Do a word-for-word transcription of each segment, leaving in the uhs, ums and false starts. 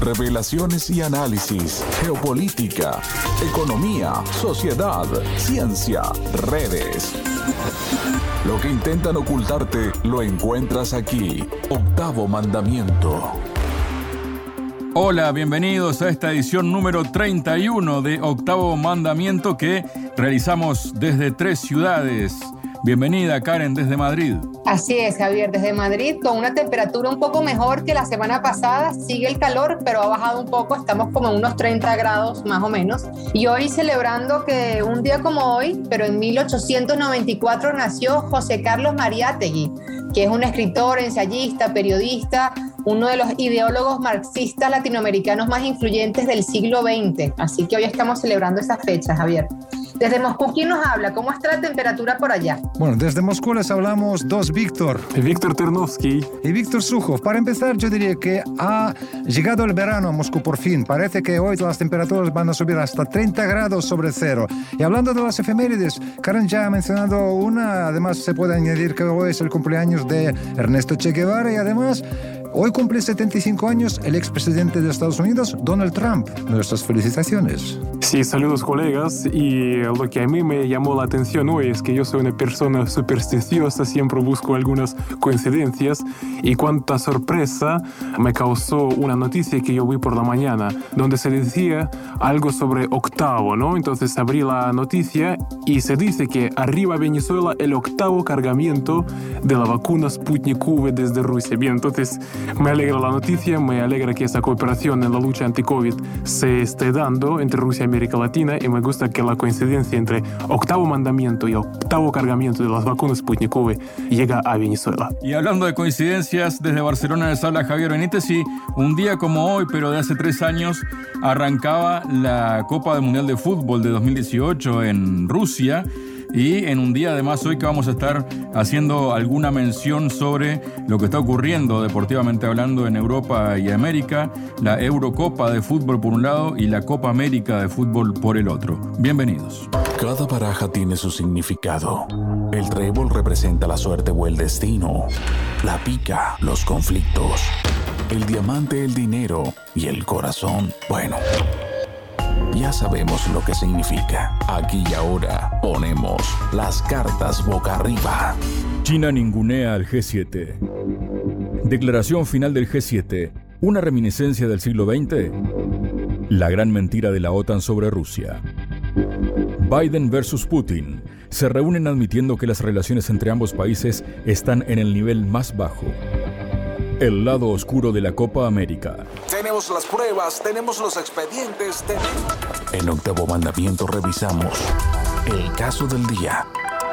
Revelaciones y análisis, geopolítica, economía, sociedad, ciencia, redes. Lo que intentan ocultarte lo encuentras aquí. Octavo Mandamiento. Hola, bienvenidos a esta edición número treinta y uno de Octavo Mandamiento que realizamos desde tres ciudades. Bienvenida, Karen, desde Madrid. Así es, Javier, desde Madrid, con una temperatura un poco mejor que la semana pasada. Sigue el calor, pero ha bajado un poco, estamos como en unos treinta grados más o menos. Y hoy celebrando que un día como hoy, pero en mil ochocientos noventa y cuatro nació José Carlos Mariátegui, que es un escritor, ensayista, periodista, uno de los ideólogos marxistas latinoamericanos más influyentes del siglo veinte. Así que hoy estamos celebrando esa fecha, Javier. Desde Moscú, ¿quién nos habla? ¿Cómo está la temperatura por allá? Bueno, desde Moscú les hablamos dos Víctor. Víctor Ternovsky. Y Víctor Sukhov. Para empezar, yo diría que ha llegado el verano a Moscú por fin. Parece que hoy las temperaturas van a subir hasta treinta grados sobre cero. Y hablando de las efemérides, Karen ya ha mencionado una. Además, se puede añadir que hoy es el cumpleaños de Ernesto Che Guevara y además hoy cumple setenta y cinco años el expresidente de Estados Unidos, Donald Trump. Nuestras felicitaciones. Sí, saludos colegas. Y lo que a mí me llamó la atención hoy es que yo soy una persona supersticiosa, siempre busco algunas coincidencias. Y cuánta sorpresa me causó una noticia que yo vi por la mañana, donde se decía algo sobre octavo, ¿no? Entonces abrí la noticia y se dice que arriba Venezuela el octavo cargamento de la vacuna Sputnik V desde Rusia. Bien, entonces me alegra la noticia, me alegra que esa cooperación en la lucha anti-COVID se esté dando entre Rusia y América Latina, y me gusta que la coincidencia entre octavo mandamiento y octavo cargamento de las vacunas Sputnik V llega a Venezuela. Y hablando de coincidencias, desde Barcelona les habla Javier Benítez y un día como hoy, pero de hace tres años, arrancaba la Copa del Mundial de Fútbol de dos mil dieciocho en Rusia. Y en un día además hoy que vamos a estar haciendo alguna mención sobre lo que está ocurriendo deportivamente hablando en Europa y América, la Eurocopa de fútbol por un lado y la Copa América de fútbol por el otro. Bienvenidos. Cada baraja tiene su significado. El trébol representa la suerte o el destino. La pica, los conflictos. El diamante, el dinero y el corazón, bueno, ya sabemos lo que significa. Aquí y ahora ponemos las cartas boca arriba. China ningunea al G siete. Declaración final del G siete. ¿Una reminiscencia del siglo veinte? La gran mentira de la OTAN sobre Rusia. Biden versus Putin. Se reúnen admitiendo que las relaciones entre ambos países están en el nivel más bajo. El lado oscuro de la Copa América. Tenemos las pruebas, tenemos los expedientes, tenemos... En Octavo Mandamiento revisamos el caso del día.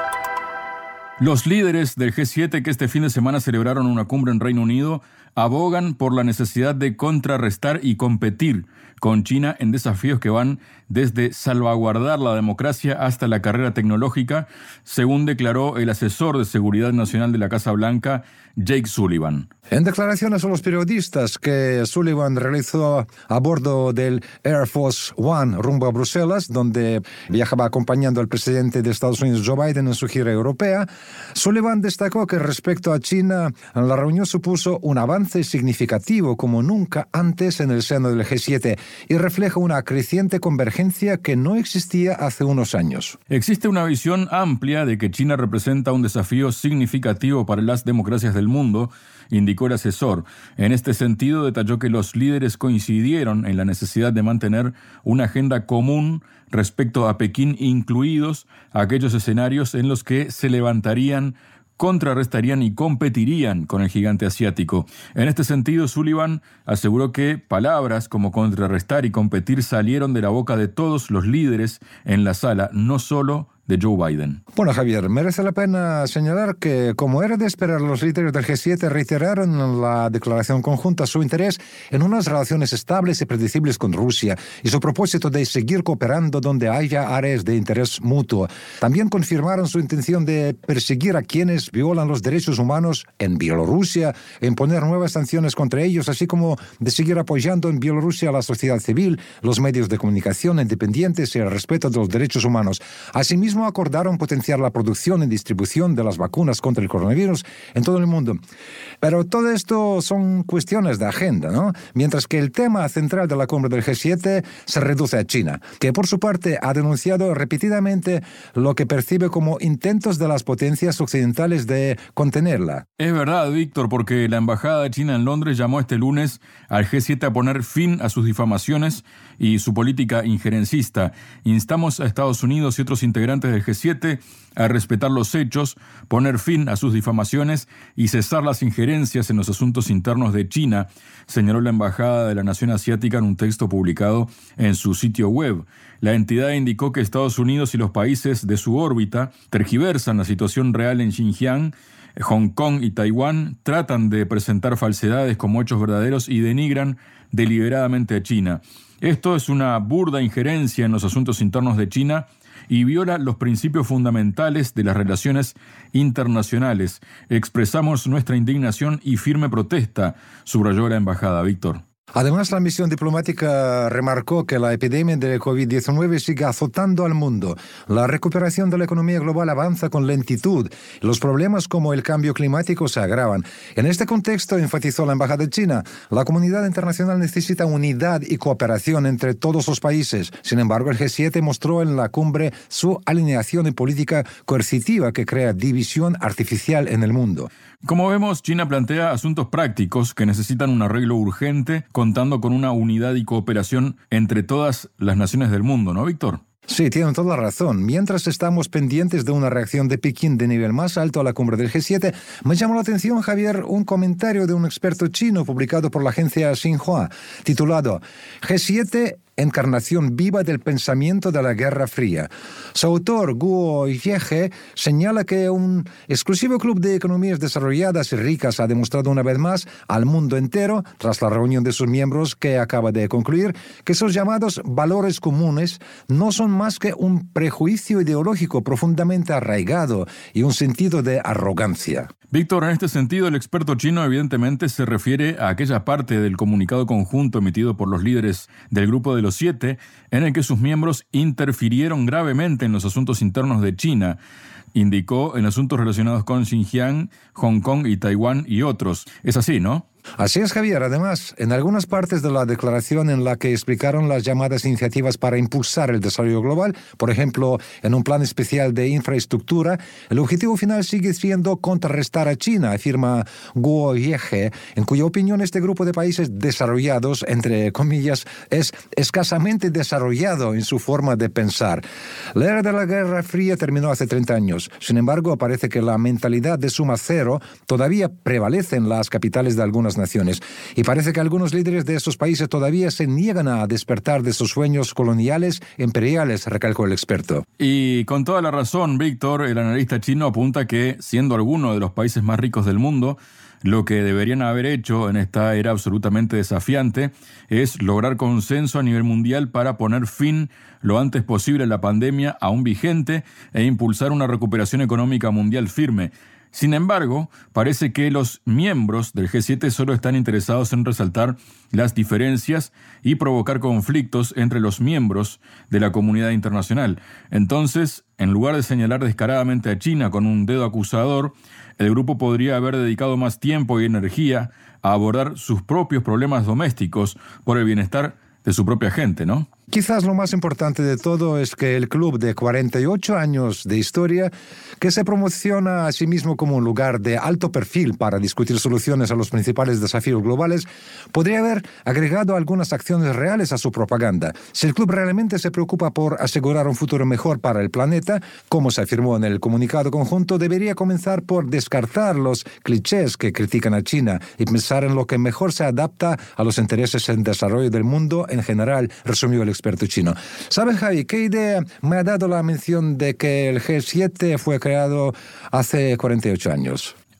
Los líderes del G siete que este fin de semana celebraron una cumbre en Reino Unido abogan por la necesidad de contrarrestar y competir con China en desafíos que van desde salvaguardar la democracia hasta la carrera tecnológica, según declaró el asesor de Seguridad Nacional de la Casa Blanca, Jake Sullivan. En declaraciones a los periodistas que Sullivan realizó a bordo del Air Force One rumbo a Bruselas, donde viajaba acompañando al presidente de Estados Unidos, Joe Biden, en su gira europea, Sullivan destacó que respecto a China, la reunión supuso un avance significativo como nunca antes en el seno del G siete y refleja una creciente convergencia que no existía hace unos años. Existe una visión amplia de que China representa un desafío significativo para las democracias del mundo, indicó el asesor. En este sentido, detalló que los líderes coincidieron en la necesidad de mantener una agenda común respecto a Pekín, incluidos aquellos escenarios en los que se levantarían, contrarrestarían y competirían con el gigante asiático. En este sentido, Sullivan aseguró que palabras como contrarrestar y competir salieron de la boca de todos los líderes en la sala, no solo de Joe Biden. Bueno, Javier, merece la pena señalar que, como era de esperar, los líderes del G siete reiteraron en la declaración conjunta su interés en unas relaciones estables y predecibles con Rusia y su propósito de seguir cooperando donde haya áreas de interés mutuo. También confirmaron su intención de perseguir a quienes violan los derechos humanos en Bielorrusia e imponer nuevas sanciones contra ellos, así como de seguir apoyando en Bielorrusia a la sociedad civil, los medios de comunicación independientes y el respeto de los derechos humanos. Asimismo, Asimismo, acordaron potenciar la producción y distribución de las vacunas contra el coronavirus en todo el mundo. Pero todo esto son cuestiones de agenda, ¿no? Mientras que el tema central de la cumbre del G siete se reduce a China, que por su parte ha denunciado repetidamente lo que percibe como intentos de las potencias occidentales de contenerla. Es verdad, Víctor, porque la Embajada de China en Londres llamó este lunes al G siete a poner fin a sus difamaciones y su política injerencista. Instamos a Estados Unidos y otros integrantes del G siete a respetar los hechos, poner fin a sus difamaciones y cesar las injerencias en los asuntos internos de China, señaló la Embajada de la Nación Asiática en un texto publicado en su sitio web. La entidad indicó que Estados Unidos y los países de su órbita tergiversan la situación real en Xinjiang, Hong Kong y Taiwán, tratan de presentar falsedades como hechos verdaderos y denigran deliberadamente a China. Esto es una burda injerencia en los asuntos internos de China y viola los principios fundamentales de las relaciones internacionales. Expresamos nuestra indignación y firme protesta, subrayó la embajada. Víctor. Además, la misión diplomática remarcó que la epidemia de covid diecinueve sigue azotando al mundo. La recuperación de la economía global avanza con lentitud. Los problemas como el cambio climático se agravan. En este contexto, enfatizó la Embajada de China, la comunidad internacional necesita unidad y cooperación entre todos los países. Sin embargo, el G siete mostró en la cumbre su alineación en política coercitiva que crea división artificial en el mundo. Como vemos, China plantea asuntos prácticos que necesitan un arreglo urgente, contando con una unidad y cooperación entre todas las naciones del mundo, ¿no, Víctor? Sí, tienen toda la razón. Mientras estamos pendientes de una reacción de Pekín de nivel más alto a la cumbre del G siete, me llamó la atención, Javier, un comentario de un experto chino publicado por la agencia Xinhua, titulado G siete, encarnación viva del pensamiento de la Guerra Fría. Su autor, Guo Yege, señala que un exclusivo club de economías desarrolladas y ricas ha demostrado una vez más al mundo entero, tras la reunión de sus miembros que acaba de concluir, que esos llamados valores comunes no son más que un prejuicio ideológico profundamente arraigado y un sentido de arrogancia. Víctor, en este sentido, el experto chino evidentemente se refiere a aquella parte del comunicado conjunto emitido por los líderes del Grupo de los Siete, en el que sus miembros interfirieron gravemente en los asuntos internos de China, indicó en asuntos relacionados con Xinjiang, Hong Kong y Taiwán y otros. Es así, ¿no? Así es, Javier. Además, en algunas partes de la declaración en la que explicaron las llamadas iniciativas para impulsar el desarrollo global, por ejemplo, en un plan especial de infraestructura, el objetivo final sigue siendo contrarrestar a China, afirma Guo Yege, en cuya opinión este grupo de países desarrollados, entre comillas, es escasamente desarrollado en su forma de pensar. La era de la Guerra Fría terminó hace treinta años. Sin embargo, parece que la mentalidad de suma cero todavía prevalece en las capitales de algunas naciones. Y parece que algunos líderes de esos países todavía se niegan a despertar de sus sueños coloniales e imperiales, recalcó el experto. Y con toda la razón, Víctor, el analista chino apunta que, siendo alguno de los países más ricos del mundo, lo que deberían haber hecho en esta era absolutamente desafiante es lograr consenso a nivel mundial para poner fin lo antes posible a la pandemia aún vigente e impulsar una recuperación económica mundial firme. Sin embargo, parece que los miembros del G siete solo están interesados en resaltar las diferencias y provocar conflictos entre los miembros de la comunidad internacional. Entonces, en lugar de señalar descaradamente a China con un dedo acusador, el grupo podría haber dedicado más tiempo y energía a abordar sus propios problemas domésticos por el bienestar de su propia gente, ¿no? Quizás lo más importante de todo es que el club de cuarenta y ocho años de historia, que se promociona a sí mismo como un lugar de alto perfil para discutir soluciones a los principales desafíos globales, podría haber agregado algunas acciones reales a su propaganda. Si el club realmente se preocupa por asegurar un futuro mejor para el planeta, como se afirmó en el comunicado conjunto, debería comenzar por descartar los clichés que critican a China y pensar en lo que mejor se adapta a los intereses en desarrollo del mundo en general, resumió el experto chino. ¿Sabes, Javi, qué idea me ha dado la mención de que el G siete fue creado hace cuarenta y ocho años? A ver.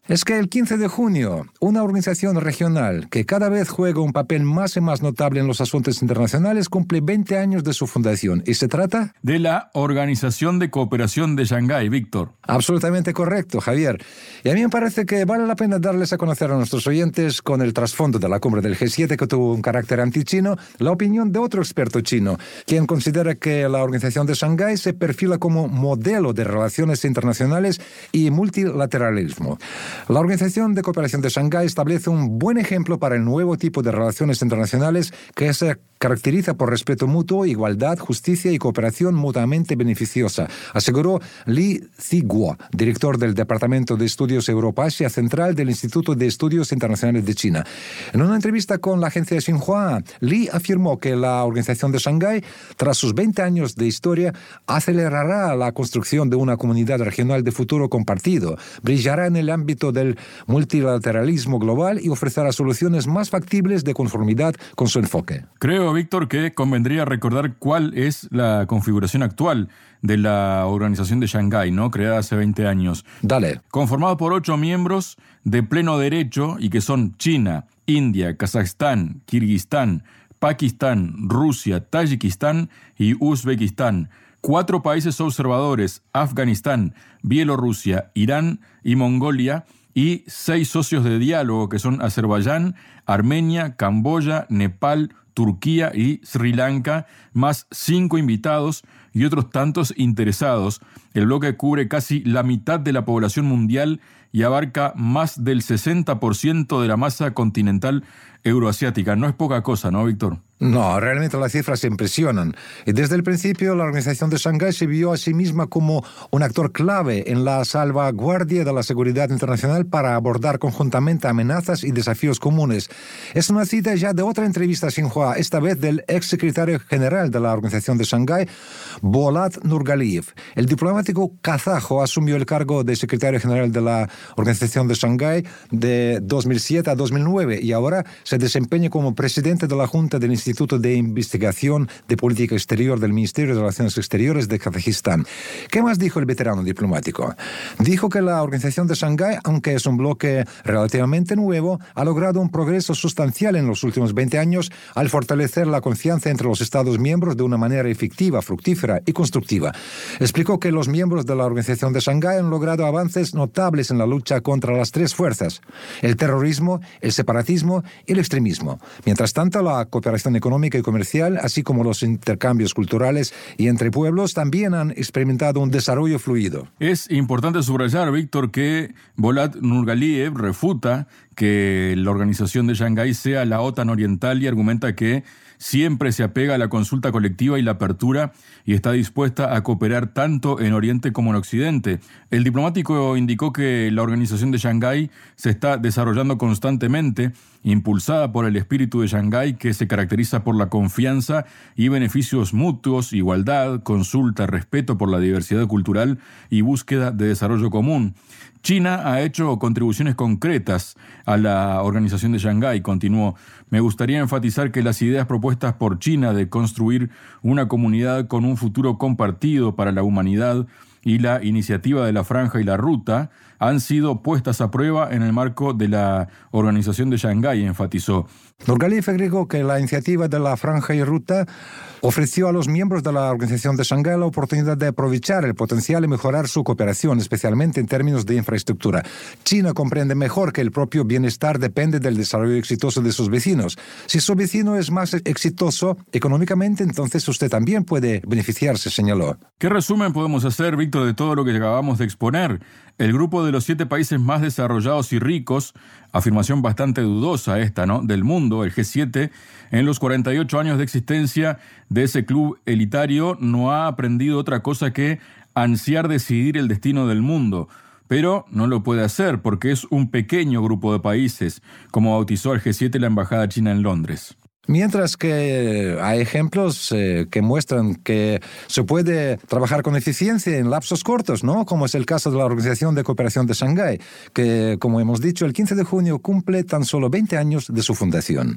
Es que el quince de junio, una organización regional que cada vez juega un papel más y más notable en los asuntos internacionales cumple veinte años de su fundación. ¿Y se trata? De la Organización de Cooperación de Shanghái, Víctor. Absolutamente correcto, Javier. Y a mí me parece que vale la pena darles a conocer a nuestros oyentes, con el trasfondo de la cumbre del G siete que tuvo un carácter antichino, la opinión de otro experto chino, quien considera que la Organización de Shanghái se perfila como modelo de relaciones internacionales y multilateralismo. La Organización de Cooperación de Shanghái establece un buen ejemplo para el nuevo tipo de relaciones internacionales que se caracteriza por respeto mutuo, igualdad, justicia y cooperación mutuamente beneficiosa, aseguró Li Ziguo, director del Departamento de Estudios Europa-Asia Central del Instituto de Estudios Internacionales de China. En una entrevista con la agencia Xinhua, Li afirmó que la Organización de Shanghái, tras sus veinte años de historia, acelerará la construcción de una comunidad regional de futuro compartido, brillará en el ámbito del multilateralismo global y ofrecerá soluciones más factibles de conformidad con su enfoque. Creo, Víctor, que convendría recordar cuál es la configuración actual de la Organización de Shanghái, ¿no? Creada hace veinte años. Dale. Conformado por ocho miembros de pleno derecho y que son China, India, Kazajstán, Kirguistán, Pakistán, Rusia, Tayikistán y Uzbekistán. Cuatro países observadores, Afganistán, Bielorrusia, Irán y Mongolia, y seis socios de diálogo que son Azerbaiyán, Armenia, Camboya, Nepal, Turquía y Sri Lanka, más cinco invitados y otros tantos interesados. El bloque cubre casi la mitad de la población mundial y abarca más del sesenta por ciento de la masa continental euroasiática. No es poca cosa, ¿no, Víctor? No, realmente las cifras impresionan. Y desde el principio, la Organización de Shanghái se vio a sí misma como un actor clave en la salvaguardia de la seguridad internacional para abordar conjuntamente amenazas y desafíos comunes. Es una cita ya de otra entrevista a Xinhua, esta vez del ex secretario general de la Organización de Shanghái, Bolat Nurgaliyev. El diplomático kazajo asumió el cargo de secretario general de la Organización de Shanghái de dos mil siete a dos mil nueve y ahora se desempeña como presidente de la Junta del Instituto de Investigación de Política Exterior del Ministerio de Relaciones Exteriores de Kazajistán. ¿Qué más dijo el veterano diplomático? Dijo que la Organización de Shanghái, aunque es un bloque relativamente nuevo, ha logrado un progreso sustancial en los últimos veinte años al fortalecer la confianza entre los Estados miembros de una manera efectiva, fructífera y constructiva. Explicó que los miembros de la Organización de Shanghái han logrado avances notables en la lucha contra las tres fuerzas: el terrorismo, el separatismo y el extremismo. Mientras tanto, la cooperación económica y comercial, así como los intercambios culturales y entre pueblos, también han experimentado un desarrollo fluido. Es importante subrayar, Víctor, que Bolat Nurgaliyev refuta que la Organización de Shanghái sea la OTAN oriental y argumenta que siempre se apega a la consulta colectiva y la apertura y está dispuesta a cooperar tanto en Oriente como en Occidente. El diplomático indicó que la Organización de Shanghái se está desarrollando constantemente, impulsada por el espíritu de Shanghái, que se caracteriza por la confianza y beneficios mutuos, igualdad, consulta, respeto por la diversidad cultural y búsqueda de desarrollo común. China ha hecho contribuciones concretas a la Organización de Shanghái, continuó. Me gustaría enfatizar que las ideas propuestas por China de construir una comunidad con un futuro compartido para la humanidad y la iniciativa de la Franja y la Ruta han sido puestas a prueba en el marco de la Organización de Shanghái, enfatizó. Nurgaliyev agregó que la iniciativa de la Franja y Ruta ofreció a los miembros de la Organización de Shanghái la oportunidad de aprovechar el potencial y mejorar su cooperación, especialmente en términos de infraestructura. China comprende mejor que el propio bienestar depende del desarrollo exitoso de sus vecinos. Si su vecino es más exitoso económicamente, entonces usted también puede beneficiarse, señaló. ¿Qué resumen podemos hacer, Víctor, de todo lo que acabamos de exponer? El grupo de los siete países más desarrollados y ricos, afirmación bastante dudosa esta, ¿no?, del mundo, el G siete, en los cuarenta y ocho años de existencia de ese club elitario, no ha aprendido otra cosa que ansiar decidir el destino del mundo. Pero no lo puede hacer porque es un pequeño grupo de países, como bautizó el G siete la Embajada China en Londres. Mientras que hay ejemplos eh, que muestran que se puede trabajar con eficiencia en lapsos cortos, ¿no? Como es el caso de la Organización de Cooperación de Shanghái, que, como hemos dicho, el quince de junio cumple tan solo veinte años de su fundación.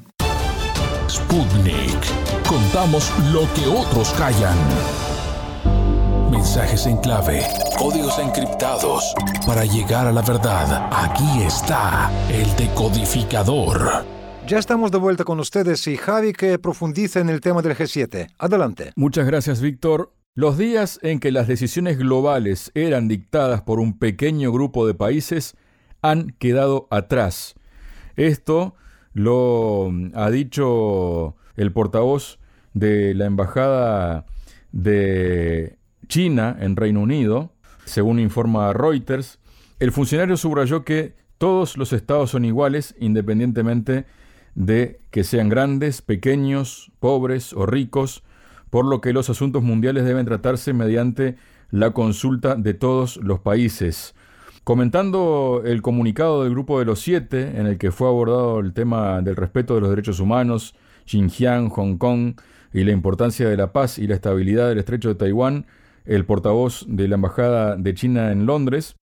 Sputnik. Contamos lo que otros callan. Mensajes en clave. códigos encriptados para llegar a la verdad. Aquí está el decodificador. Ya estamos de vuelta con ustedes y Javi que profundiza en el tema del G siete. Adelante. Muchas gracias, Víctor. Los días en que las decisiones globales eran dictadas por un pequeño grupo de países han quedado atrás. Esto lo ha dicho el portavoz de la Embajada de China en Reino Unido. Según informa Reuters, el funcionario subrayó que todos los estados son iguales, independientemente de que sean grandes, pequeños, pobres o ricos, por lo que los asuntos mundiales deben tratarse mediante la consulta de todos los países. Comentando el comunicado del Grupo de los Siete, en el que fue abordado el tema del respeto de los derechos humanos, Xinjiang, Hong Kong y la importancia de la paz y la estabilidad del Estrecho de Taiwán, el portavoz de la Embajada de China en Londres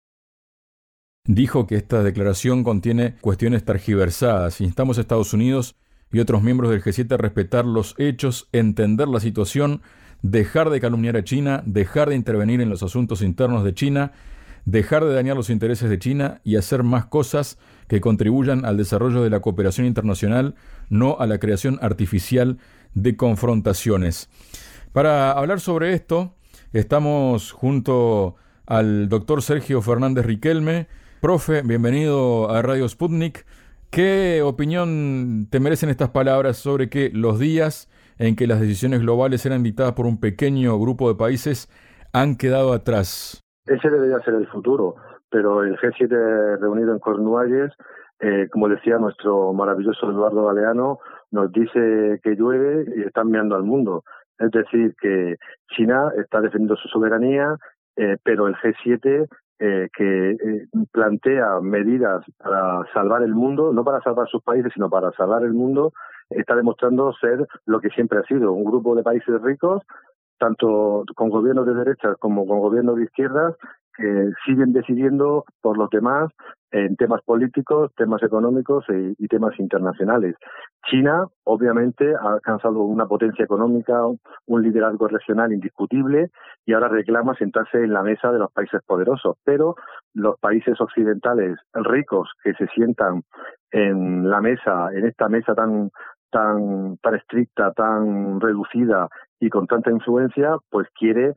dijo que esta declaración contiene cuestiones tergiversadas. Instamos a Estados Unidos y otros miembros del G siete a respetar los hechos, entender la situación, dejar de calumniar a China, dejar de intervenir en los asuntos internos de China, dejar de dañar los intereses de China y hacer más cosas que contribuyan al desarrollo de la cooperación internacional, no a la creación artificial de confrontaciones. Para hablar sobre esto, estamos junto al doctor Sergio Fernández Riquelme. Profe, bienvenido a Radio Sputnik. ¿Qué opinión te merecen estas palabras sobre que los días en que las decisiones globales eran dictadas por un pequeño grupo de países han quedado atrás? Ese debería ser el futuro, pero el G siete reunido en Cornualles, eh, como decía nuestro maravilloso Eduardo Galeano, nos dice que llueve y están mirando al mundo. Es decir, que China está defendiendo su soberanía, eh, pero el G siete eh, que eh, plantea medidas para salvar el mundo, no para salvar sus países, sino para salvar el mundo, está demostrando ser lo que siempre ha sido, un grupo de países ricos, tanto con gobiernos de derechas como con gobiernos de izquierdas, que siguen decidiendo por los demás en temas políticos, temas económicos y, y temas internacionales. China, obviamente, ha alcanzado una potencia económica, un liderazgo regional indiscutible y ahora reclama sentarse en la mesa de los países poderosos. Pero los países occidentales ricos que se sientan en la mesa, en esta mesa tan tan tan estricta, tan reducida y con tanta influencia, pues quiere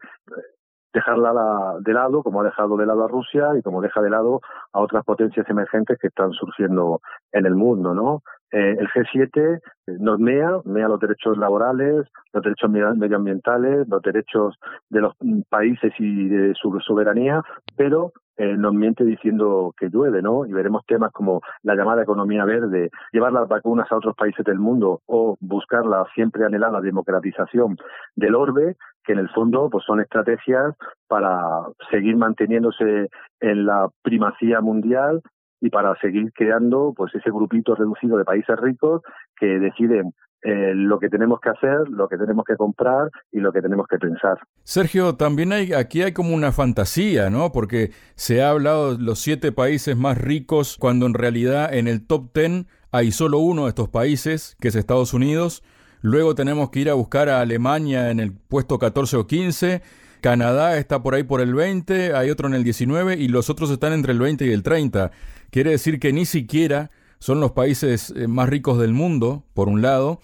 dejarla de lado, como ha dejado de lado a Rusia y como deja de lado a otras potencias emergentes que están surgiendo en el mundo, ¿no? Eh, el G siete nos mea, mea los derechos laborales, los derechos medioambientales, los derechos de los países y de su soberanía, pero eh, nos miente diciendo que llueve, ¿no? Y veremos temas como la llamada economía verde, llevar las vacunas a otros países del mundo o buscar la siempre anhelada democratización del orbe, que en el fondo pues son estrategias para seguir manteniéndose en la primacía mundial y para seguir creando pues ese grupito reducido de países ricos que deciden eh, lo que tenemos que hacer, lo que tenemos que comprar y lo que tenemos que pensar. Sergio, también hay aquí hay como una fantasía, ¿no? Porque se ha hablado de los siete países más ricos cuando en realidad en el top ten hay solo uno de estos países, que es Estados Unidos. Luego tenemos que ir a buscar a Alemania en el puesto catorce o quince. Canadá está por ahí por el veinte, hay otro en el diecinueve y los otros están entre el veinte y el treinta. Quiere decir que ni siquiera son los países más ricos del mundo, por un lado,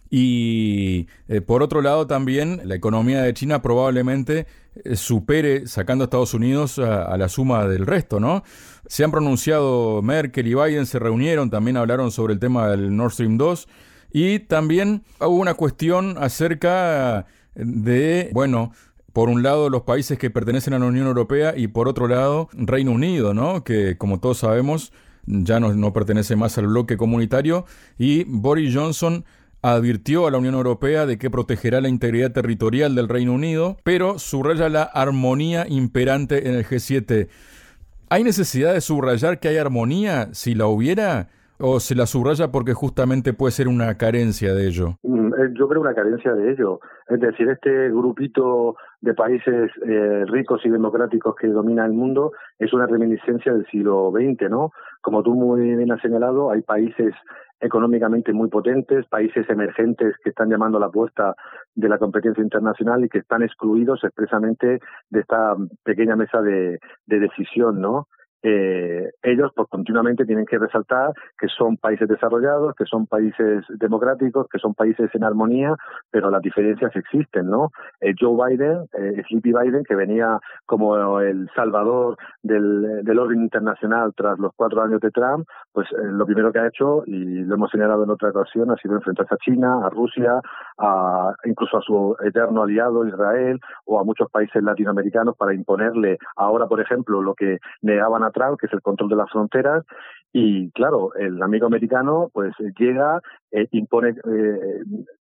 y eh, por otro lado también la economía de China probablemente eh, supere, sacando a Estados Unidos, a, a la suma del resto, ¿no? Se han pronunciado, Merkel y Biden se reunieron, también hablaron sobre el tema del Nord Stream dos, y también hubo una cuestión acerca de, bueno, por un lado los países que pertenecen a la Unión Europea y por otro lado Reino Unido, ¿no? Que como todos sabemos ya no, no pertenece más al bloque comunitario, y Boris Johnson advirtió a la Unión Europea de que protegerá la integridad territorial del Reino Unido, pero subraya la armonía imperante en el G siete. ¿Hay necesidad de subrayar que hay armonía si la hubiera? ¿O se la subraya porque justamente puede ser una carencia de ello? Yo creo una carencia de ello. Es decir, este grupito de países eh, ricos y democráticos que domina el mundo es una reminiscencia del siglo veinte, ¿no? Como tú muy bien has señalado, hay países económicamente muy potentes, países emergentes que están llamando a la puerta de la competencia internacional y que están excluidos expresamente de esta pequeña mesa de, de decisión, ¿no? Eh, ellos pues continuamente tienen que resaltar que son países desarrollados, que son países democráticos, que son países en armonía, pero las diferencias existen, ¿no? Eh, Joe Biden, eh, Sleepy Biden, que venía como el salvador del, del orden internacional tras los cuatro años de Trump, pues eh, lo primero que ha hecho, y lo hemos señalado en otra ocasión, ha sido enfrentarse a China, a Rusia, a, incluso a su eterno aliado Israel o a muchos países latinoamericanos para imponerle ahora, por ejemplo, lo que negaban a Trump, que es el control de las fronteras, y claro, el amigo americano pues llega, eh, impone eh,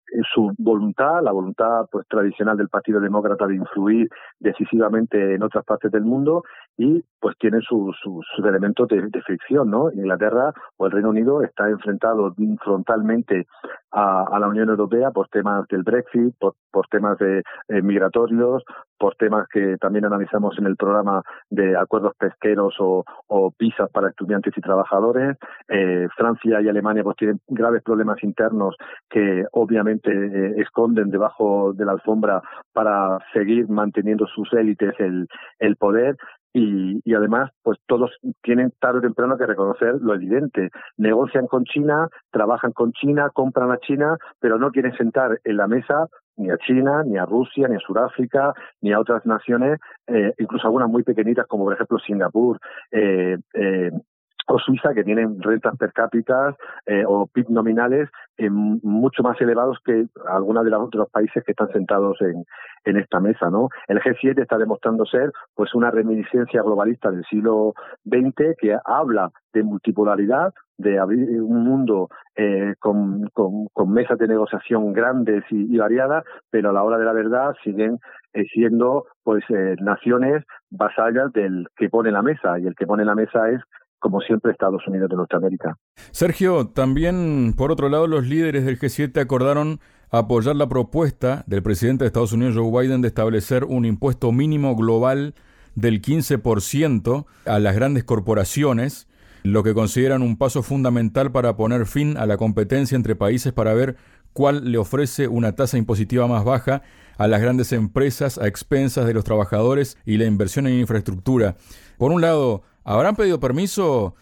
su voluntad, la voluntad pues tradicional del Partido Demócrata de influir decisivamente en otras partes del mundo, y pues tiene sus su, su elementos de, de fricción, ¿no? Inglaterra o el Reino Unido está enfrentado frontalmente a, a la Unión Europea por temas del Brexit, por, por temas de eh, migratorios, por temas que también analizamos en el programa de acuerdos pesqueros o, o visas para estudiantes y trabajadores. Eh, Francia y Alemania pues tienen graves problemas internos que obviamente eh, esconden debajo de la alfombra para seguir manteniendo sus élites el, el poder. Y, y además, pues todos tienen tarde o temprano que reconocer lo evidente. Negocian con China, trabajan con China, compran a China, pero no quieren sentar en la mesa ni a China, ni a Rusia, ni a Sudáfrica, ni a otras naciones, eh, incluso algunas muy pequeñitas como por ejemplo Singapur, eh, eh, o Suiza, que tienen rentas per cápita eh, o P I B nominales eh, mucho más elevados que algunos de, de los países que están sentados en, en esta mesa, ¿no? El G siete está demostrando ser pues una reminiscencia globalista del siglo veinte que habla de multipolaridad, de abrir un mundo eh, con, con, con mesas de negociación grandes y, y variadas, pero a la hora de la verdad siguen eh, siendo pues eh, naciones vasallas del que pone la mesa, y el que pone la mesa es, como siempre, Estados Unidos de Norteamérica. Sergio, también, por otro lado, los líderes del G siete acordaron apoyar la propuesta del presidente de Estados Unidos, Joe Biden, de establecer un impuesto mínimo global del quince por ciento a las grandes corporaciones, lo que consideran un paso fundamental para poner fin a la competencia entre países para ver cuál le ofrece una tasa impositiva más baja a las grandes empresas a expensas de los trabajadores y la inversión en infraestructura. Por un lado, ¿habrán pedido permiso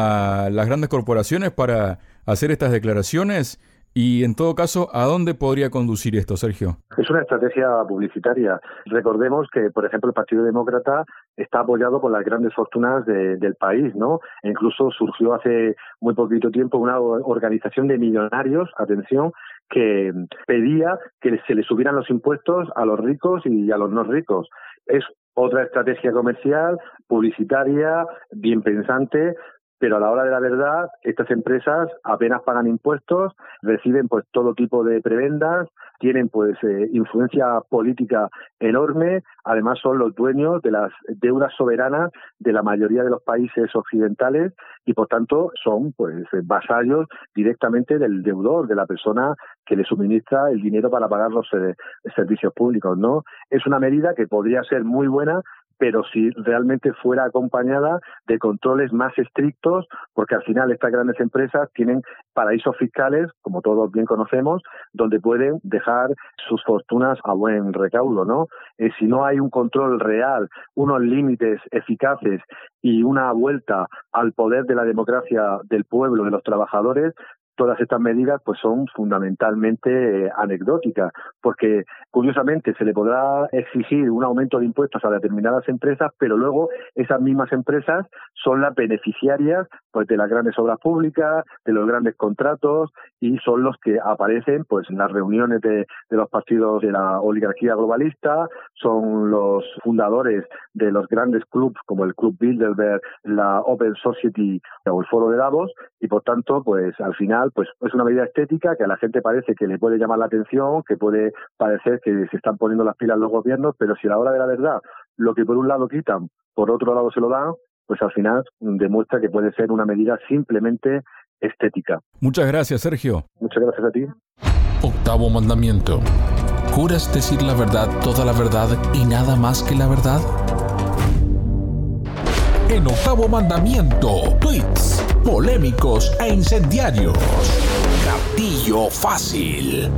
a las grandes corporaciones para hacer estas declaraciones? Y, en todo caso, ¿a dónde podría conducir esto, Sergio? Es una estrategia publicitaria. Recordemos que, por ejemplo, el Partido Demócrata está apoyado por las grandes fortunas de, del país, ¿no? E incluso surgió hace muy poquito tiempo una organización de millonarios, atención, que pedía que se les subieran los impuestos a los ricos y a los no ricos. Es otra estrategia comercial, publicitaria, bien pensante, pero a la hora de la verdad, estas empresas apenas pagan impuestos, reciben pues todo tipo de prebendas, tienen pues eh, influencia política enorme, además son los dueños de las deudas soberanas de la mayoría de los países occidentales y por tanto son pues vasallos directamente del deudor, de la persona que le suministra el dinero para pagar los eh, servicios públicos, ¿no? Es una medida que podría ser muy buena, pero si realmente fuera acompañada de controles más estrictos, porque al final estas grandes empresas tienen paraísos fiscales, como todos bien conocemos, donde pueden dejar sus fortunas a buen recaudo, ¿no? Eh, si no hay un control real, unos límites eficaces y una vuelta al poder de la democracia del pueblo, de los trabajadores, todas estas medidas pues son fundamentalmente eh, anecdóticas, porque curiosamente se le podrá exigir un aumento de impuestos a determinadas empresas, pero luego esas mismas empresas son las beneficiarias pues de las grandes obras públicas, de los grandes contratos, y son los que aparecen pues en las reuniones de, de los partidos de la oligarquía globalista, son los fundadores de los grandes clubs como el Club Bilderberg, la Open Society o el Foro de Davos, y por tanto pues al final pues es una medida estética que a la gente parece que le puede llamar la atención, que puede parecer que se están poniendo las pilas los gobiernos, pero si a la hora de la verdad lo que por un lado quitan, por otro lado se lo dan, pues al final demuestra que puede ser una medida simplemente estética. Muchas gracias, Sergio. Muchas gracias a ti. Octavo mandamiento. ¿Juras decir la verdad, toda la verdad y nada más que la verdad? en Octavo Mandamiento, tweets polémicos e incendiarios. Gatillo Fácil.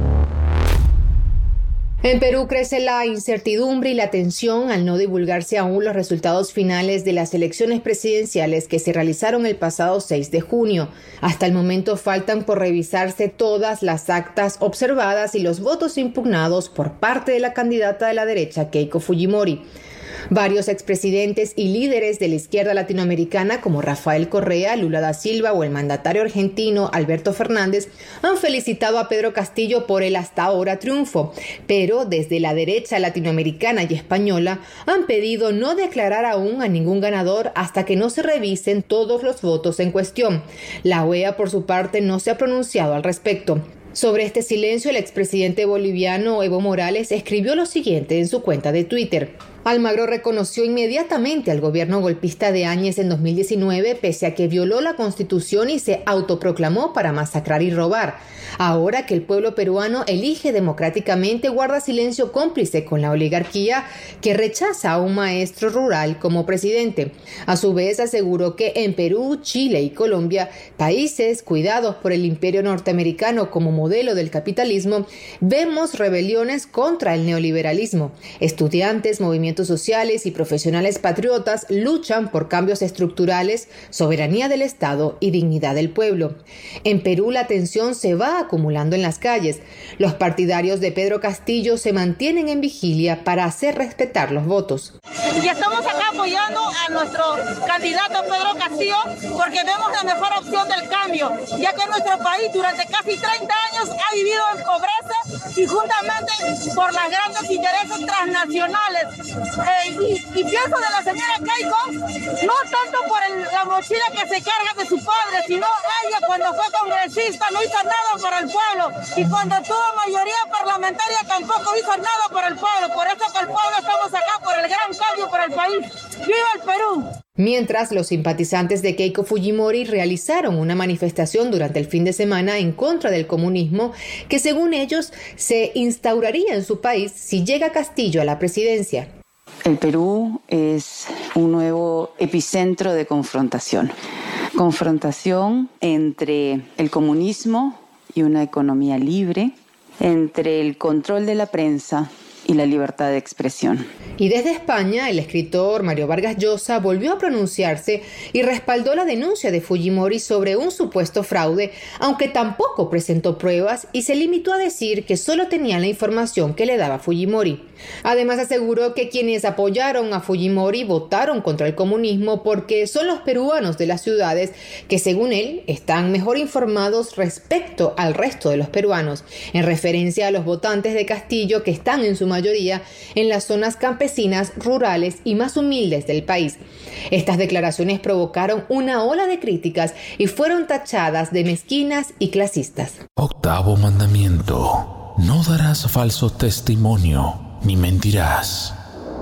En Perú crece la incertidumbre y la tensión al no divulgarse aún los resultados finales de las elecciones presidenciales que se realizaron el pasado seis de junio. Hasta el momento faltan por revisarse todas las actas observadas y los votos impugnados por parte de la candidata de la derecha, Keiko Fujimori. Varios expresidentes y líderes de la izquierda latinoamericana como Rafael Correa, Lula da Silva o el mandatario argentino Alberto Fernández han felicitado a Pedro Castillo por el hasta ahora triunfo, pero desde la derecha latinoamericana y española han pedido no declarar aún a ningún ganador hasta que no se revisen todos los votos en cuestión. La O E A, por su parte, no se ha pronunciado al respecto. Sobre este silencio, el expresidente boliviano Evo Morales escribió lo siguiente en su cuenta de Twitter. Almagro reconoció inmediatamente al gobierno golpista de Áñez en dos mil diecinueve, pese a que violó la Constitución y se autoproclamó para masacrar y robar. Ahora que el pueblo peruano elige democráticamente, guarda silencio cómplice con la oligarquía que rechaza a un maestro rural como presidente. A su vez, aseguró que en Perú, Chile y Colombia, países cuidados por el imperio norteamericano como modelo del capitalismo, vemos rebeliones contra el neoliberalismo. Estudiantes, movimientos sociales y profesionales patriotas luchan por cambios estructurales, soberanía del Estado y dignidad del pueblo. En Perú la tensión se va acumulando en las calles. Los partidarios de Pedro Castillo se mantienen en vigilia para hacer respetar los votos. Y estamos acá apoyando a nuestro candidato Pedro Castillo porque vemos la mejor opción del cambio, ya que nuestro país durante casi treinta años ha vivido en pobreza y juntamente por los grandes intereses transnacionales. Eh, y, y pienso de la señora Keiko, no tanto por el, la mochila que se carga de su padre, sino ella cuando fue congresista no hizo nada por el pueblo y cuando tuvo mayoría parlamentaria tampoco hizo nada por el pueblo. Por eso que el pueblo estamos acá por el gran cambio para el país. ¡Viva el Perú! Mientras, los simpatizantes de Keiko Fujimori realizaron una manifestación durante el fin de semana en contra del comunismo que, según ellos, se instauraría en su país si llega Castillo a la presidencia. El Perú es un nuevo epicentro de confrontación. Confrontación entre el comunismo y una economía libre, entre el control de la prensa y la libertad de expresión. Y desde España, el escritor Mario Vargas Llosa volvió a pronunciarse y respaldó la denuncia de Fujimori sobre un supuesto fraude, aunque tampoco presentó pruebas y se limitó a decir que solo tenía la información que le daba Fujimori. Además, aseguró que quienes apoyaron a Fujimori votaron contra el comunismo porque son los peruanos de las ciudades que, según él, están mejor informados respecto al resto de los peruanos, en referencia a los votantes de Castillo que están en su mayoría en las zonas campesinas, rurales y más humildes del país. Estas declaraciones provocaron una ola de críticas y fueron tachadas de mezquinas y clasistas. Octavo mandamiento: no darás falso testimonio ni mentirás.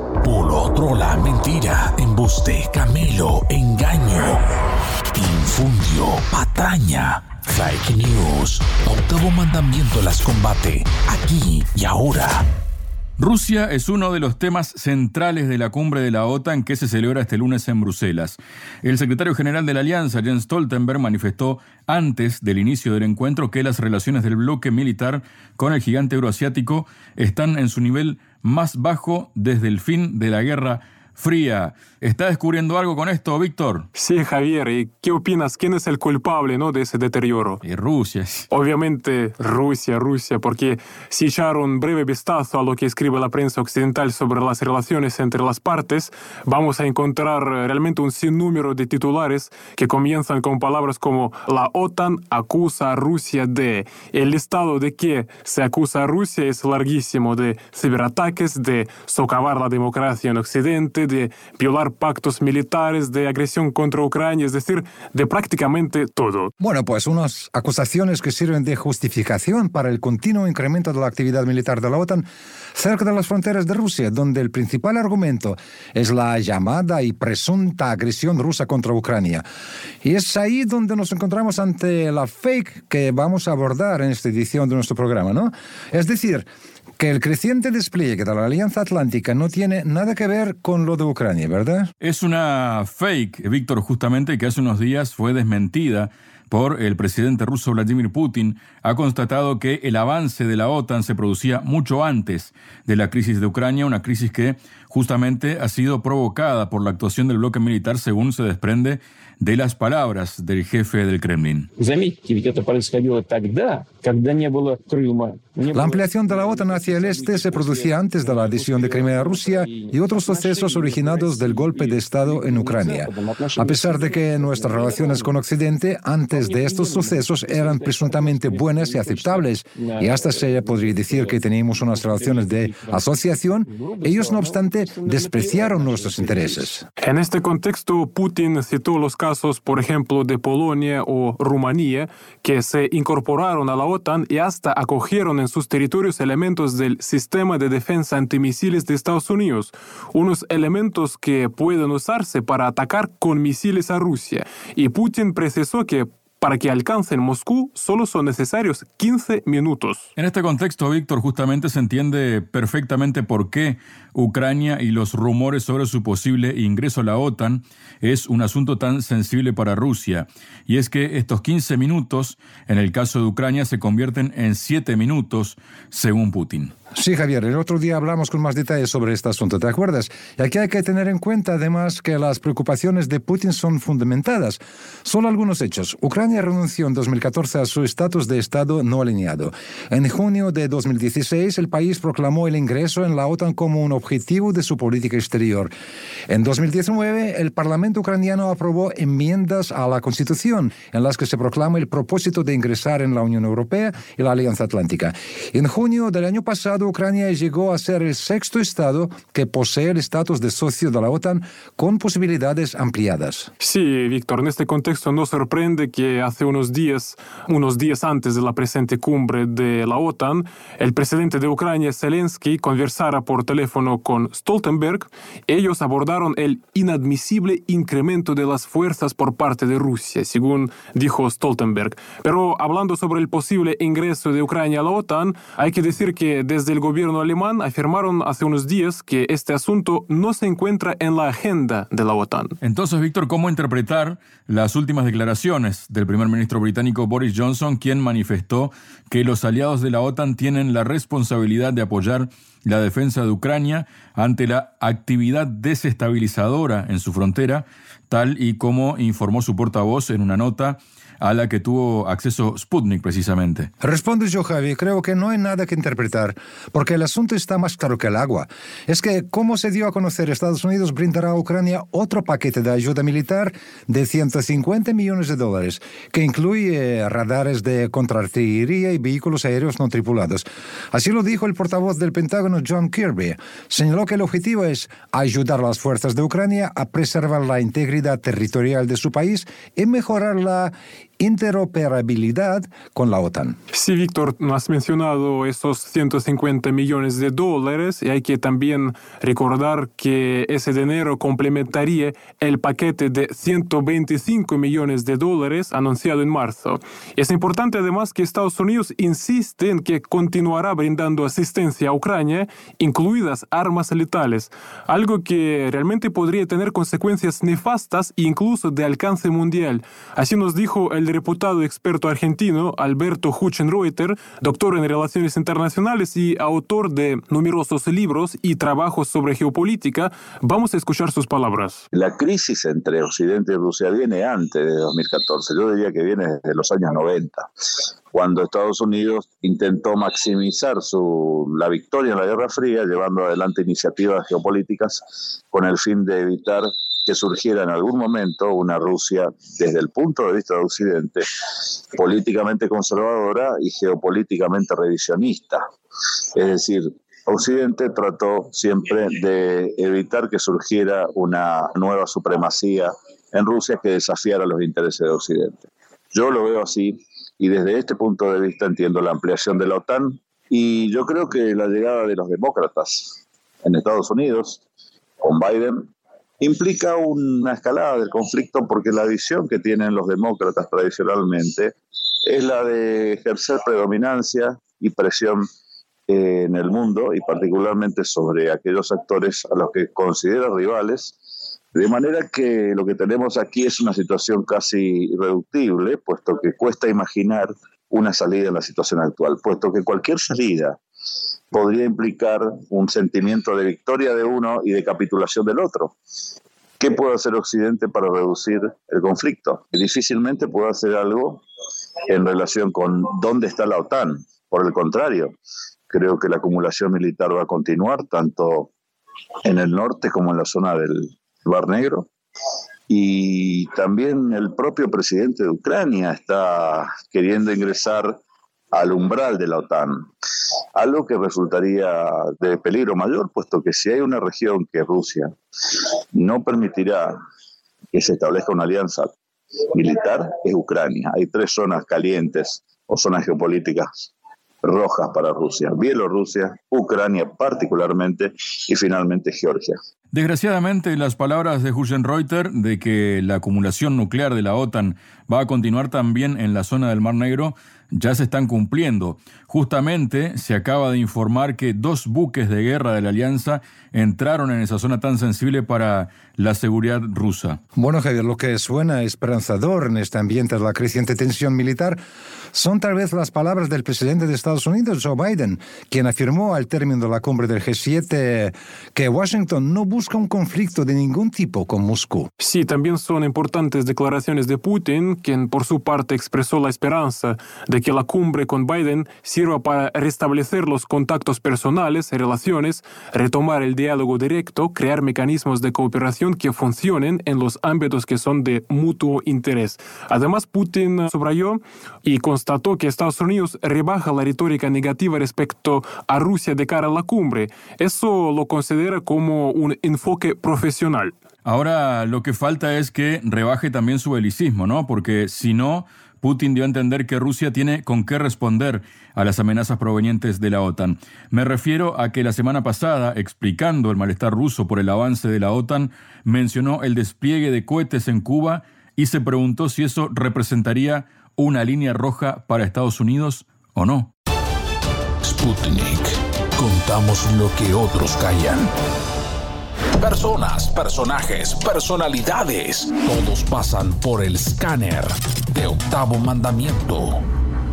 Bulo, trola, mentira, embuste, camelo, engaño, infundio, patraña, fake news. Octavo mandamiento las combate aquí y ahora. Rusia es uno de los temas centrales de la cumbre de la OTAN que se celebra este lunes en Bruselas. El secretario general de la Alianza, Jens Stoltenberg, manifestó antes del inicio del encuentro que las relaciones del bloque militar con el gigante euroasiático están en su nivel más bajo desde el fin de la Guerra Fría. ¿Está descubriendo algo con esto, Víctor? Sí, Javier. ¿Y qué opinas? ¿Quién es el culpable, no, de ese deterioro? Y Rusia. Obviamente Rusia, Rusia, porque si echar un breve vistazo a lo que escribe la prensa occidental sobre las relaciones entre las partes, vamos a encontrar realmente un sinnúmero de titulares que comienzan con palabras como la OTAN acusa a Rusia de... El listado de que se acusa a Rusia es larguísimo, de ciberataques, de socavar la democracia en Occidente, de violar pactos militares, de agresión contra Ucrania, es decir, de prácticamente todo. Bueno, pues unas acusaciones que sirven de justificación para el continuo incremento de la actividad militar de la OTAN cerca de las fronteras de Rusia, donde el principal argumento es la llamada y presunta agresión rusa contra Ucrania. Y es ahí donde nos encontramos ante la fake que vamos a abordar en esta edición de nuestro programa, ¿no? Es decir, que el creciente despliegue de la Alianza Atlántica no tiene nada que ver con lo de Ucrania, ¿verdad? Es una fake, Víctor, justamente, que hace unos días fue desmentida por el presidente ruso Vladimir Putin. Ha constatado que el avance de la OTAN se producía mucho antes de la crisis de Ucrania, una crisis que justamente ha sido provocada por la actuación del bloque militar, según se desprende de las palabras del jefe del Kremlin. La ampliación de la OTAN hacia el este se producía antes de la adhesión de Crimea a Rusia y otros sucesos originados del golpe de Estado en Ucrania. A pesar de que nuestras relaciones con Occidente antes de estos sucesos eran presuntamente buenas y aceptables, y hasta se podría decir que teníamos unas relaciones de asociación, ellos no obstante despreciaron nuestros intereses. En este contexto, Putin citó los casos, por ejemplo, de Polonia o Rumanía, que se incorporaron a la OTAN y hasta acogieron en sus territorios elementos del sistema de defensa antimisiles de Estados Unidos, unos elementos que pueden usarse para atacar con misiles a Rusia. Y Putin precisó que para que alcancen Moscú solo son necesarios quince minutos. En este contexto, Víctor, justamente se entiende perfectamente por qué Ucrania y los rumores sobre su posible ingreso a la OTAN es un asunto tan sensible para Rusia. Y es que estos quince minutos, en el caso de Ucrania, se convierten en siete minutos, según Putin. Sí, Javier, el otro día hablamos con más detalles sobre este asunto, ¿te acuerdas? Y aquí hay que tener en cuenta, además, que las preocupaciones de Putin son fundamentadas. Solo algunos hechos. Ucrania renunció en dos mil catorce a su estatus de Estado no alineado. En junio de dos mil dieciséis, el país proclamó el ingreso en la OTAN como un objetivo de su política exterior. En dos mil diecinueve, el Parlamento ucraniano aprobó enmiendas a la Constitución en las que se proclama el propósito de ingresar en la Unión Europea y la Alianza Atlántica. En junio del año pasado, Ucrania llegó a ser el sexto Estado que posee el estatus de socio de la OTAN con posibilidades ampliadas. Sí, Víctor, en este contexto no sorprende que hace unos días, unos días antes de la presente cumbre de la OTAN, el presidente de Ucrania, Zelensky, conversara por teléfono con Stoltenberg. Ellos abordaron el inadmisible incremento de las fuerzas por parte de Rusia, según dijo Stoltenberg. Pero hablando sobre el posible ingreso de Ucrania a la OTAN, hay que decir que desde el gobierno alemán afirmaron hace unos días que este asunto no se encuentra en la agenda de la OTAN. Entonces, Víctor, ¿cómo interpretar las últimas declaraciones del primer ministro británico Boris Johnson, quien manifestó que los aliados de la OTAN tienen la responsabilidad de apoyar la defensa de Ucrania ante la actividad desestabilizadora en su frontera, tal y como informó su portavoz en una nota a la que tuvo acceso Sputnik precisamente? Respondo yo, Javi. Creo que no hay nada que interpretar, porque el asunto está más claro que el agua. Es que, como se dio a conocer, Estados Unidos brindará a Ucrania otro paquete de ayuda militar de ciento cincuenta millones de dólares, que incluye radares de contraartillería y vehículos aéreos no tripulados. Así lo dijo el portavoz del Pentágono, John Kirby. Señaló que el objetivo es ayudar a las fuerzas de Ucrania a preservar la integridad territorial de su país y mejorar la interoperabilidad con la OTAN. Sí, Víctor, has mencionado esos ciento cincuenta millones de dólares y hay que también recordar que ese dinero complementaría el paquete de ciento veinticinco millones de dólares anunciado en marzo. Es importante además que Estados Unidos insiste en que continuará brindando asistencia a Ucrania, incluidas armas letales, algo que realmente podría tener consecuencias nefastas e incluso de alcance mundial. Así nos dijo el reputado experto argentino Alberto Huchenreuter, doctor en Relaciones Internacionales y autor de numerosos libros y trabajos sobre geopolítica. Vamos a escuchar sus palabras. La crisis entre Occidente y Rusia viene antes de dos mil catorce. Yo diría que viene desde los años noventa, cuando Estados Unidos intentó maximizar su, la victoria en la Guerra Fría, llevando adelante iniciativas geopolíticas con el fin de evitar que surgiera en algún momento una Rusia, desde el punto de vista de Occidente, políticamente conservadora y geopolíticamente revisionista. Es decir, Occidente trató siempre de evitar que surgiera una nueva supremacía en Rusia que desafiara los intereses de Occidente. Yo lo veo así y desde este punto de vista entiendo la ampliación de la OTAN y yo creo que la llegada de los demócratas en Estados Unidos con Biden implica una escalada del conflicto porque la visión que tienen los demócratas tradicionalmente es la de ejercer predominancia y presión eh, en el mundo y particularmente sobre aquellos actores a los que considera rivales. De manera que lo que tenemos aquí es una situación casi irreductible, puesto que cuesta imaginar una salida en la situación actual, puesto que cualquier salida podría implicar un sentimiento de victoria de uno y de capitulación del otro. ¿Qué puede hacer Occidente para reducir el conflicto? Difícilmente puede hacer algo en relación con dónde está la OTAN. Por el contrario, creo que la acumulación militar va a continuar tanto en el norte como en la zona del Mar Negro. Y también el propio presidente de Ucrania está queriendo ingresar al umbral de la OTAN, algo que resultaría de peligro mayor, puesto que si hay una región que Rusia no permitirá que se establezca una alianza militar, es Ucrania. Hay tres zonas calientes o zonas geopolíticas rojas para Rusia: Bielorrusia, Ucrania particularmente y finalmente Georgia. Desgraciadamente, las palabras de Hugenreuter de que la acumulación nuclear de la OTAN va a continuar también en la zona del Mar Negro ya se están cumpliendo. Justamente se acaba de informar que dos buques de guerra de la Alianza entraron en esa zona tan sensible para la seguridad rusa. Bueno, Javier, lo que suena esperanzador en este ambiente de la creciente tensión militar son tal vez las palabras del presidente de Estados Unidos, Joe Biden, quien afirmó al término de la cumbre del G siete que Washington no busca un conflicto de ningún tipo con Moscú. Sí, también son importantes declaraciones de Putin, quien por su parte expresó la esperanza de que la cumbre con Biden sirva para restablecer los contactos personales y relaciones, retomar el diálogo directo, crear mecanismos de cooperación que funcionen en los ámbitos que son de mutuo interés. Además, Putin subrayó y constató que Estados Unidos rebaja la retórica negativa respecto a Rusia de cara a la cumbre. Eso lo considera como un enfoque profesional. Ahora lo que falta es que rebaje también su belicismo, ¿no? Porque si no, Putin dio a entender que Rusia tiene con qué responder a las amenazas provenientes de la OTAN. Me refiero a que la semana pasada, explicando el malestar ruso por el avance de la OTAN, mencionó el despliegue de cohetes en Cuba y se preguntó si eso representaría una línea roja para Estados Unidos o no. Sputnik. Contamos lo que otros callan. Personas, personajes, personalidades. Todos pasan por el escáner de Octavo Mandamiento.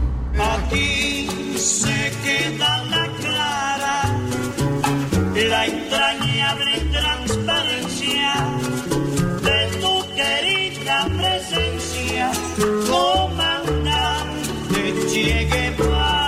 Aquí se queda la clara, la entrañable transparencia de tu querida presencia, comandante Che Guevara.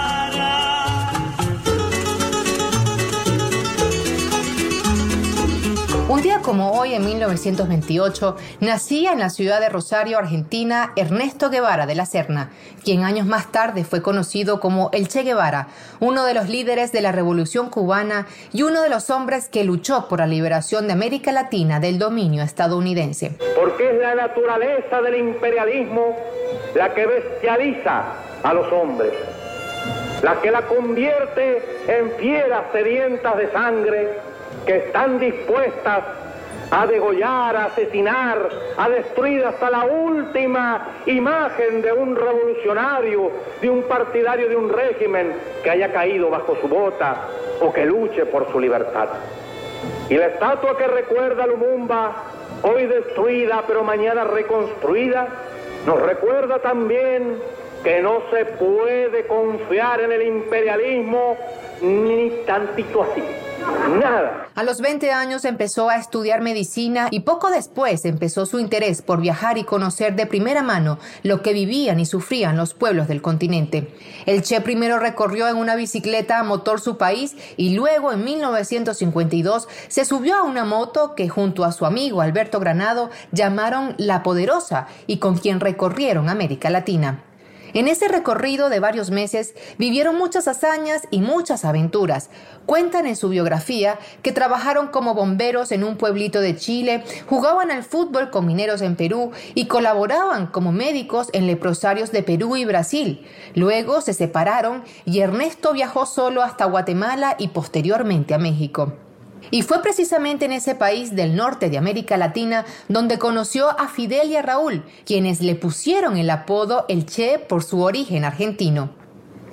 Un día como hoy, en mil novecientos veintiocho, nacía en la ciudad de Rosario, Argentina, Ernesto Guevara de la Serna, quien años más tarde fue conocido como el Che Guevara, uno de los líderes de la Revolución Cubana y uno de los hombres que luchó por la liberación de América Latina del dominio estadounidense. Porque es la naturaleza del imperialismo la que bestializa a los hombres, la que la convierte en fieras sedientas de sangre, que están dispuestas a degollar, a asesinar, a destruir hasta la última imagen de un revolucionario, de un partidario de un régimen que haya caído bajo su bota o que luche por su libertad. Y la estatua que recuerda a Lumumba, hoy destruida pero mañana reconstruida, nos recuerda también que no se puede confiar en el imperialismo ni tantito así. Nada. A los veinte años empezó a estudiar medicina y poco después empezó su interés por viajar y conocer de primera mano lo que vivían y sufrían los pueblos del continente. El Che primero recorrió en una bicicleta a motor su país y luego en mil novecientos cincuenta y dos se subió a una moto que junto a su amigo Alberto Granado llamaron La Poderosa y con quien recorrieron América Latina. En ese recorrido de varios meses vivieron muchas hazañas y muchas aventuras. Cuentan en su biografía que trabajaron como bomberos en un pueblito de Chile, jugaban al fútbol con mineros en Perú y colaboraban como médicos en leprosarios de Perú y Brasil. Luego se separaron y Ernesto viajó solo hasta Guatemala y posteriormente a México. Y fue precisamente en ese país del norte de América Latina donde conoció a Fidel y a Raúl, quienes le pusieron el apodo El Che por su origen argentino.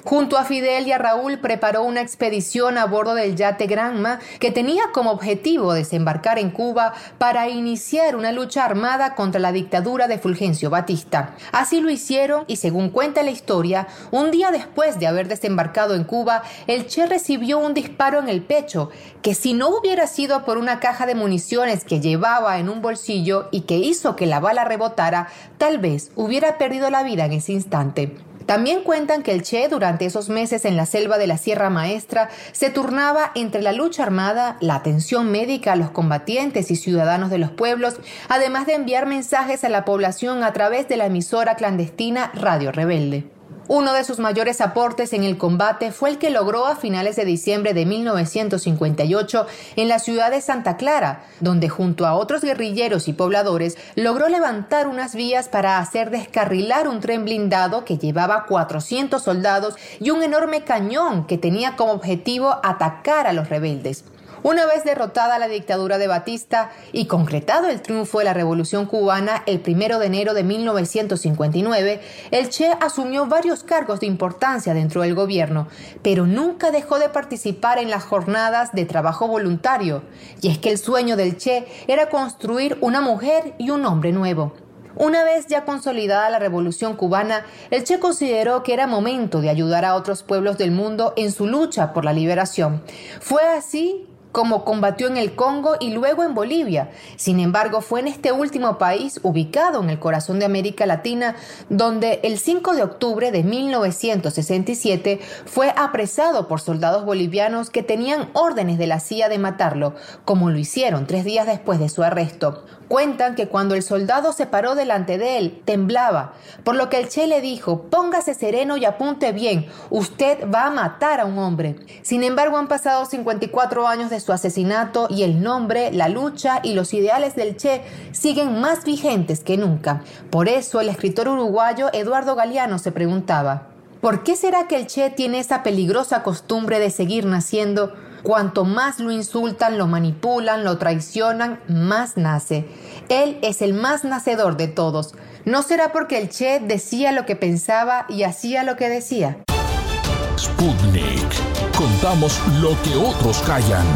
Junto a Fidel y a Raúl preparó una expedición a bordo del yate Granma que tenía como objetivo desembarcar en Cuba para iniciar una lucha armada contra la dictadura de Fulgencio Batista. Así lo hicieron y, según cuenta la historia, un día después de haber desembarcado en Cuba, el Che recibió un disparo en el pecho que, si no hubiera sido por una caja de municiones que llevaba en un bolsillo y que hizo que la bala rebotara, tal vez hubiera perdido la vida en ese instante. También cuentan que el Che, durante esos meses en la selva de la Sierra Maestra, se turnaba entre la lucha armada, la atención médica a los combatientes y ciudadanos de los pueblos, además de enviar mensajes a la población a través de la emisora clandestina Radio Rebelde. Uno de sus mayores aportes en el combate fue el que logró a finales de diciembre de mil novecientos cincuenta y ocho en la ciudad de Santa Clara, donde junto a otros guerrilleros y pobladores logró levantar unas vías para hacer descarrilar un tren blindado que llevaba cuatrocientos soldados y un enorme cañón que tenía como objetivo atacar a los rebeldes. Una vez derrotada la dictadura de Batista y concretado el triunfo de la Revolución Cubana el primero de enero de mil novecientos cincuenta y nueve, el Che asumió varios cargos de importancia dentro del gobierno, pero nunca dejó de participar en las jornadas de trabajo voluntario. Y es que el sueño del Che era construir una mujer y un hombre nuevo. Una vez ya consolidada la Revolución Cubana, el Che consideró que era momento de ayudar a otros pueblos del mundo en su lucha por la liberación. Fue así como combatió en el Congo y luego en Bolivia. Sin embargo, fue en este último país, ubicado en el corazón de América Latina, donde el cinco de octubre de mil novecientos sesenta y siete fue apresado por soldados bolivianos que tenían órdenes de la C I A de matarlo, como lo hicieron tres días después de su arresto. Cuentan que cuando el soldado se paró delante de él, temblaba, por lo que el Che le dijo: póngase sereno y apunte bien, usted va a matar a un hombre. Sin embargo, han pasado cincuenta y cuatro años de su asesinato y el nombre, la lucha y los ideales del Che siguen más vigentes que nunca. Por eso el escritor uruguayo Eduardo Galeano se preguntaba: ¿por qué será que el Che tiene esa peligrosa costumbre de seguir naciendo? Cuanto más lo insultan, lo manipulan, lo traicionan, más nace. Él es el más nacedor de todos. ¿No será porque el Che decía lo que pensaba y hacía lo que decía? Sputnik. Contamos lo que otros callan.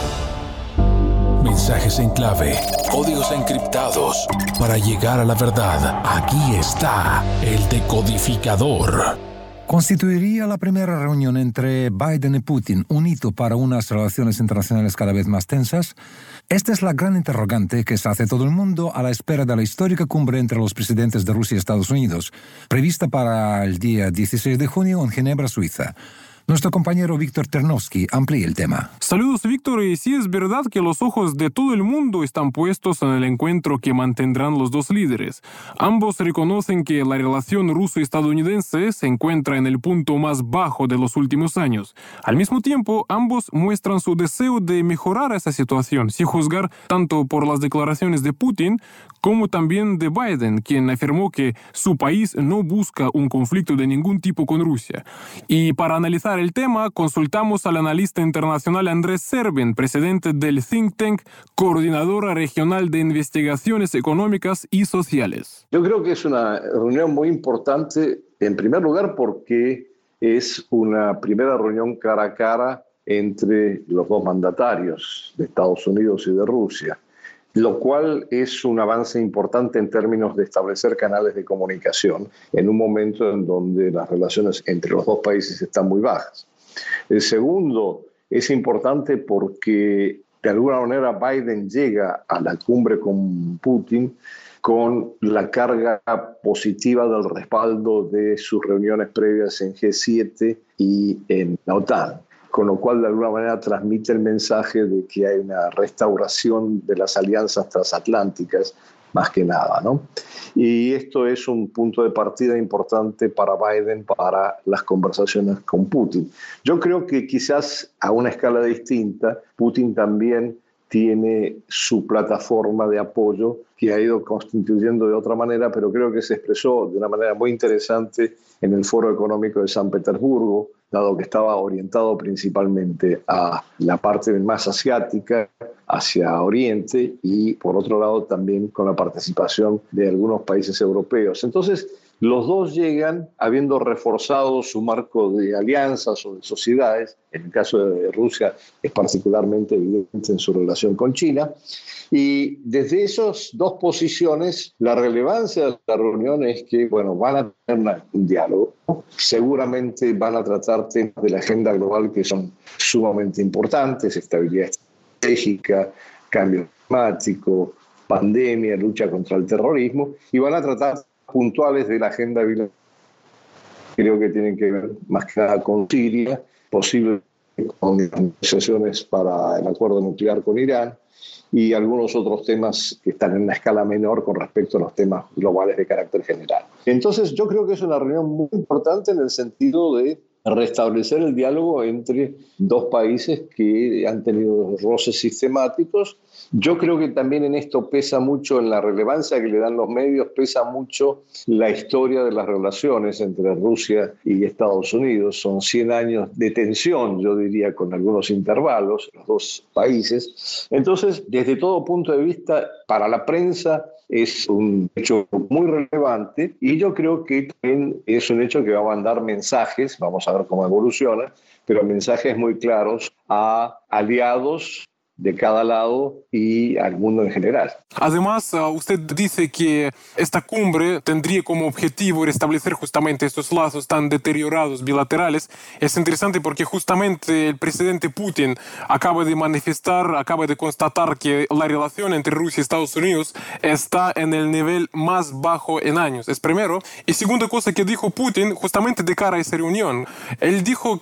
Mensajes en clave, códigos encriptados. Para llegar a la verdad, aquí está el decodificador. ¿Constituiría la primera reunión entre Biden y Putin un hito para unas relaciones internacionales cada vez más tensas? Esta es la gran interrogante que se hace todo el mundo a la espera de la histórica cumbre entre los presidentes de Rusia y Estados Unidos, prevista para el día dieciséis de junio en Ginebra, Suiza. Nuestro compañero Víctor Ternovsky amplía el tema. Saludos, Víctor. Y sí es verdad que los ojos de todo el mundo están puestos en el encuentro que mantendrán los dos líderes. Ambos reconocen que la relación ruso-estadounidense se encuentra en el punto más bajo de los últimos años. Al mismo tiempo, ambos muestran su deseo de mejorar esa situación, sin juzgar tanto por las declaraciones de Putin como también de Biden, quien afirmó que su país no busca un conflicto de ningún tipo con Rusia. Y para analizar el tema, consultamos al analista internacional Andrés Servin, presidente del think tank Coordinadora Regional de Investigaciones Económicas y Sociales. Yo creo que es una reunión muy importante, en primer lugar porque es una primera reunión cara a cara entre los dos mandatarios de Estados Unidos y de Rusia, lo cual es un avance importante en términos de establecer canales de comunicación en un momento en donde las relaciones entre los dos países están muy bajas. El segundo es importante porque de alguna manera Biden llega a la cumbre con Putin con la carga positiva del respaldo de sus reuniones previas en G siete y en la OTAN, con lo cual de alguna manera transmite el mensaje de que hay una restauración de las alianzas transatlánticas, más que nada, ¿no? Y esto es un punto de partida importante para Biden para las conversaciones con Putin. Yo creo que quizás a una escala distinta, Putin también tiene su plataforma de apoyo que ha ido constituyendo de otra manera, pero creo que se expresó de una manera muy interesante en el Foro Económico de San Petersburgo, dado que estaba orientado principalmente a la parte más asiática, hacia Oriente, y por otro lado también con la participación de algunos países europeos. Entonces, los dos llegan habiendo reforzado su marco de alianzas o de sociedades. En el caso de Rusia es particularmente evidente en su relación con China. Y desde esas dos posiciones, la relevancia de la reunión es que, bueno, van a tener un diálogo. Seguramente van a tratar temas de la agenda global que son sumamente importantes: estabilidad estratégica, cambio climático, pandemia, lucha contra el terrorismo, y van a tratar puntuales de la agenda bilateral. Creo que tienen que ver más que nada con Siria, posible con negociaciones para el acuerdo nuclear con Irán, y algunos otros temas que están en una escala menor con respecto a los temas globales de carácter general. Entonces, yo creo que es una reunión muy importante en el sentido de restablecer el diálogo entre dos países que han tenido roces sistemáticos. Yo creo que también en esto pesa mucho, en la relevancia que le dan los medios, pesa mucho la historia de las relaciones entre Rusia y Estados Unidos. Son cien años de tensión, yo diría, con algunos intervalos, los dos países. Entonces, desde todo punto de vista, para la prensa es un hecho muy relevante, y yo creo que también es un hecho que va a mandar mensajes, vamos a ver cómo evoluciona, pero mensajes muy claros a aliados de cada lado y al mundo en general. Además, usted dice que esta cumbre tendría como objetivo restablecer justamente estos lazos tan deteriorados bilaterales. Es interesante porque justamente el presidente Putin acaba de manifestar, acaba de constatar que la relación entre Rusia y Estados Unidos está en el nivel más bajo en años. Es primero. Y segunda cosa que dijo Putin justamente de cara a esa reunión. Él dijo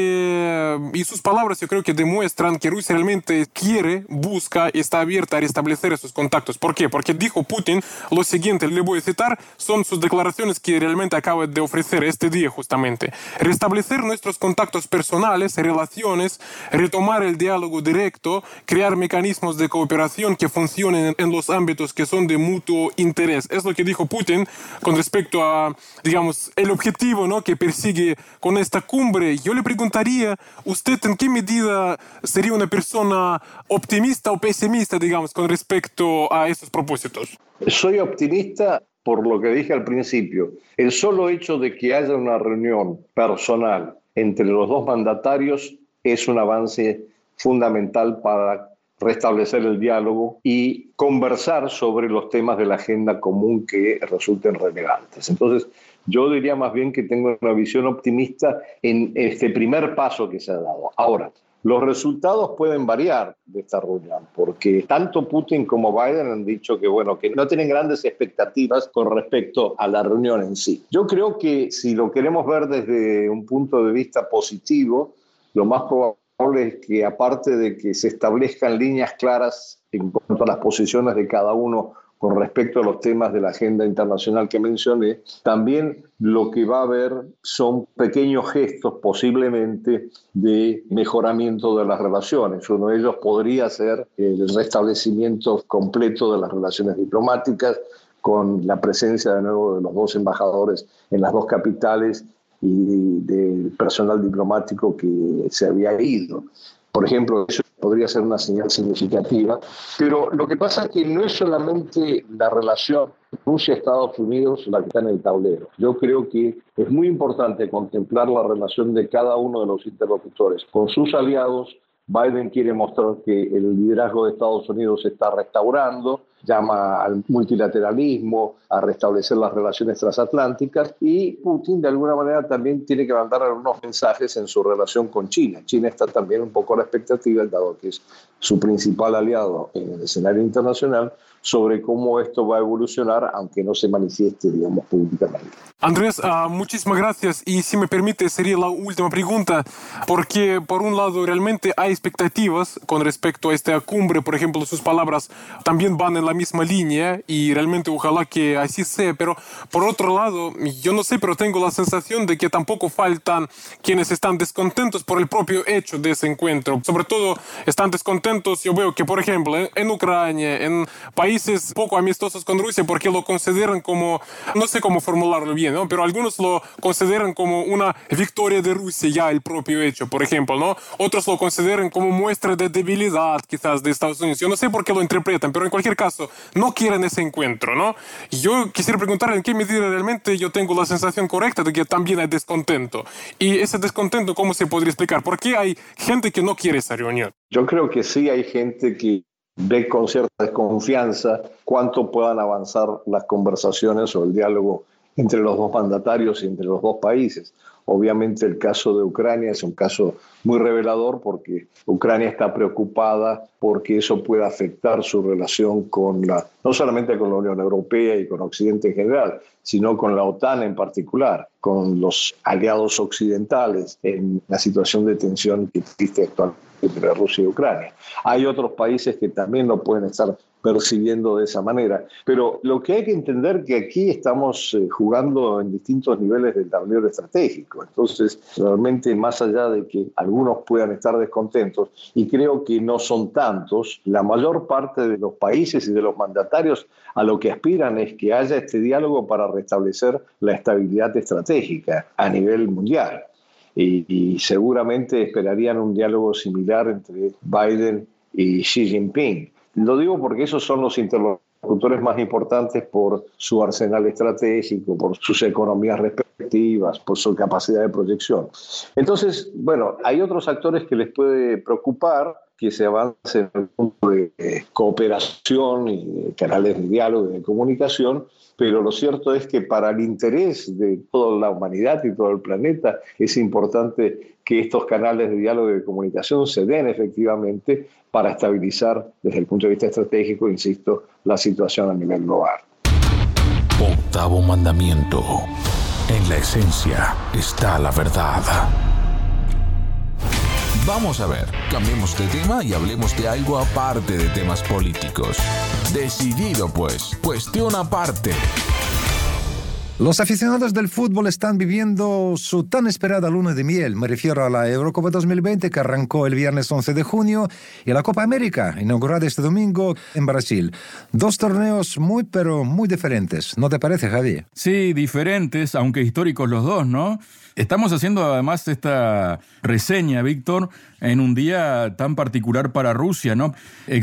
que, y sus palabras yo creo que demuestran que Rusia realmente quiere, busca y está abierta a restablecer esos contactos. ¿Por qué? Porque dijo Putin lo siguiente, le voy a citar, son sus declaraciones que realmente acaba de ofrecer este día justamente. Restablecer nuestros contactos personales, relaciones, retomar el diálogo directo, crear mecanismos de cooperación que funcionen en los ámbitos que son de mutuo interés. Es lo que dijo Putin con respecto a, digamos, el objetivo, ¿no?, que persigue con esta cumbre. Yo le preguntaría, ¿usted en qué medida sería una persona optimista o pesimista, digamos, con respecto a estos propósitos? Soy optimista por lo que dije al principio. El solo hecho de que haya una reunión personal entre los dos mandatarios es un avance fundamental para restablecer el diálogo y conversar sobre los temas de la agenda común que resulten relevantes. Entonces, yo diría más bien que tengo una visión optimista en este primer paso que se ha dado. Ahora, los resultados pueden variar de esta reunión, porque tanto Putin como Biden han dicho que, bueno, que no tienen grandes expectativas con respecto a la reunión en sí. Yo creo que si lo queremos ver desde un punto de vista positivo, lo más probable es que, aparte de que se establezcan líneas claras en cuanto a las posiciones de cada uno con respecto a los temas de la agenda internacional que mencioné, también lo que va a haber son pequeños gestos posiblemente de mejoramiento de las relaciones. Uno de ellos podría ser el restablecimiento completo de las relaciones diplomáticas, con la presencia de nuevo de los dos embajadores en las dos capitales y del personal diplomático que se había ido. Por ejemplo, eso podría ser una señal significativa, pero lo que pasa es que no es solamente la relación Rusia-Estados Unidos la que está en el tablero. Yo creo que es muy importante contemplar la relación de cada uno de los interlocutores con sus aliados. Biden quiere mostrar que el liderazgo de Estados Unidos se está restaurando, llama al multilateralismo, a restablecer las relaciones transatlánticas, y Putin de alguna manera también tiene que mandar algunos mensajes en su relación con China. China está también un poco a la expectativa, dado que es su principal aliado en el escenario internacional, sobre cómo esto va a evolucionar, aunque no se manifieste, digamos, públicamente. Andrés, uh, muchísimas gracias. Y si me permite, sería la última pregunta, porque por un lado realmente hay expectativas con respecto a esta cumbre. Por ejemplo, sus palabras también van en la misma línea y realmente ojalá que así sea. Pero por otro lado, yo no sé, pero tengo la sensación de que tampoco faltan quienes están descontentos por el propio hecho de ese encuentro. Sobre todo están descontentos, yo veo que, por ejemplo, en, en Ucrania, en países poco amistosos con Rusia, porque lo consideran como, no sé cómo formularlo bien, ¿no?, pero algunos lo consideran como una victoria de Rusia ya el propio hecho, por ejemplo, ¿no? Otros lo consideran como muestra de debilidad quizás de Estados Unidos. Yo no sé por qué lo interpretan, pero en cualquier caso eso, no quieren ese encuentro, ¿no? Yo quisiera preguntar en qué medida realmente yo tengo la sensación correcta de que también hay descontento. Y ese descontento, ¿cómo se podría explicar? ¿Por qué hay gente que no quiere esa reunión? Yo creo que sí hay gente que ve con cierta desconfianza cuánto puedan avanzar las conversaciones o el diálogo entre los dos mandatarios y entre los dos países. Obviamente el caso de Ucrania es un caso muy revelador porque Ucrania está preocupada porque eso pueda afectar su relación con la, no solamente con la Unión Europea y con Occidente en general, sino con la OTAN en particular, con los aliados occidentales en la situación de tensión que existe actualmente entre Rusia y Ucrania. Hay otros países que también lo pueden estar percibiendo de esa manera. Pero lo que hay que entender es que aquí estamos eh, jugando en distintos niveles del tablero estratégico. Entonces, realmente, más allá de que algunos puedan estar descontentos, y creo que no son tantos, la mayor parte de los países y de los mandatarios a lo que aspiran es que haya este diálogo para restablecer la estabilidad estratégica a nivel mundial. Y, y seguramente esperarían un diálogo similar entre Biden y Xi Jinping. Lo digo porque esos son los interlocutores más importantes por su arsenal estratégico, por sus economías respectivas, por su capacidad de proyección. Entonces, bueno, hay otros actores que les puede preocupar que se avance en el punto de eh, cooperación y de canales de diálogo y de comunicación, pero lo cierto es que para el interés de toda la humanidad y todo el planeta es importante que estos canales de diálogo y de comunicación se den efectivamente para estabilizar desde el punto de vista estratégico, insisto, la situación a nivel global. Octavo mandamiento. En la esencia está la verdad. Vamos a ver, cambiemos de tema y hablemos de algo aparte de temas políticos. Decidido pues, cuestión aparte. Los aficionados del fútbol están viviendo su tan esperada luna de miel. Me refiero a la Eurocopa dos mil veinte que arrancó el viernes once de junio y la Copa América, inaugurada este domingo en Brasil. Dos torneos muy pero muy diferentes. ¿No te parece, Javier? Sí, diferentes, aunque históricos los dos, ¿no? Estamos haciendo además esta reseña, Víctor, en un día tan particular para Rusia, ¿no?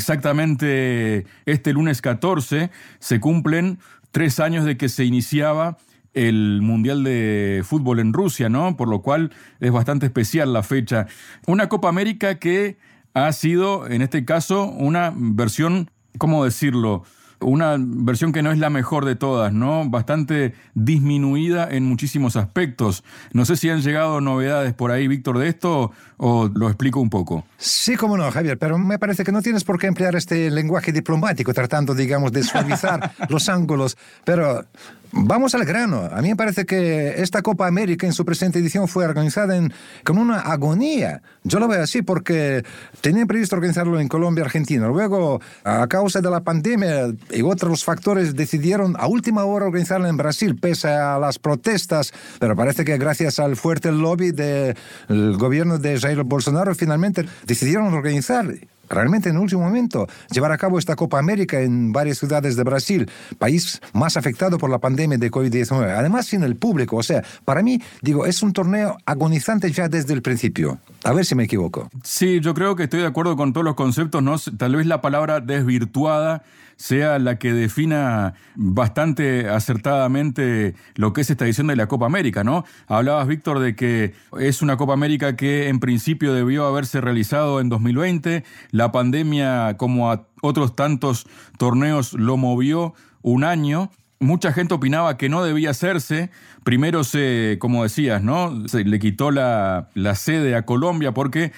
Exactamente este lunes catorce se cumplen tres años de que se iniciaba el Mundial de Fútbol en Rusia, ¿no? Por lo cual es bastante especial la fecha. Una Copa América que ha sido, en este caso, una versión, ¿cómo decirlo?, una versión que no es la mejor de todas, ¿no? Bastante disminuida en muchísimos aspectos. No sé si han llegado novedades por ahí, Víctor, de esto, o lo explico un poco. Sí, cómo no, Javier, pero me parece que no tienes por qué emplear este lenguaje diplomático tratando, digamos, de suavizar los ángulos, pero vamos al grano. A mí me parece que esta Copa América en su presente edición fue organizada en, con una agonía. Yo lo veo así porque tenían previsto organizarlo en Colombia, Argentina. Luego, a causa de la pandemia y otros factores, decidieron a última hora organizarlo en Brasil, pese a las protestas. Pero parece que gracias al fuerte lobby del gobierno de Jair Bolsonaro, finalmente decidieron organizar realmente en el último momento, llevar a cabo esta Copa América en varias ciudades de Brasil, país más afectado por la pandemia de covid diecinueve. Además, sin el público. O sea, para mí, digo, es un torneo agonizante ya desde el principio. A ver si me equivoco. Sí, yo creo que estoy de acuerdo con todos los conceptos, ¿no? Tal vez la palabra desvirtuada sea la que defina bastante acertadamente lo que es esta edición de la Copa América, ¿no? Hablabas, Víctor, de que es una Copa América que en principio debió haberse realizado en dos mil veinte. La pandemia, como a otros tantos torneos, lo movió un año. Mucha gente opinaba que no debía hacerse. Primero se, como decías, ¿no? Se le quitó la, la sede a Colombia porque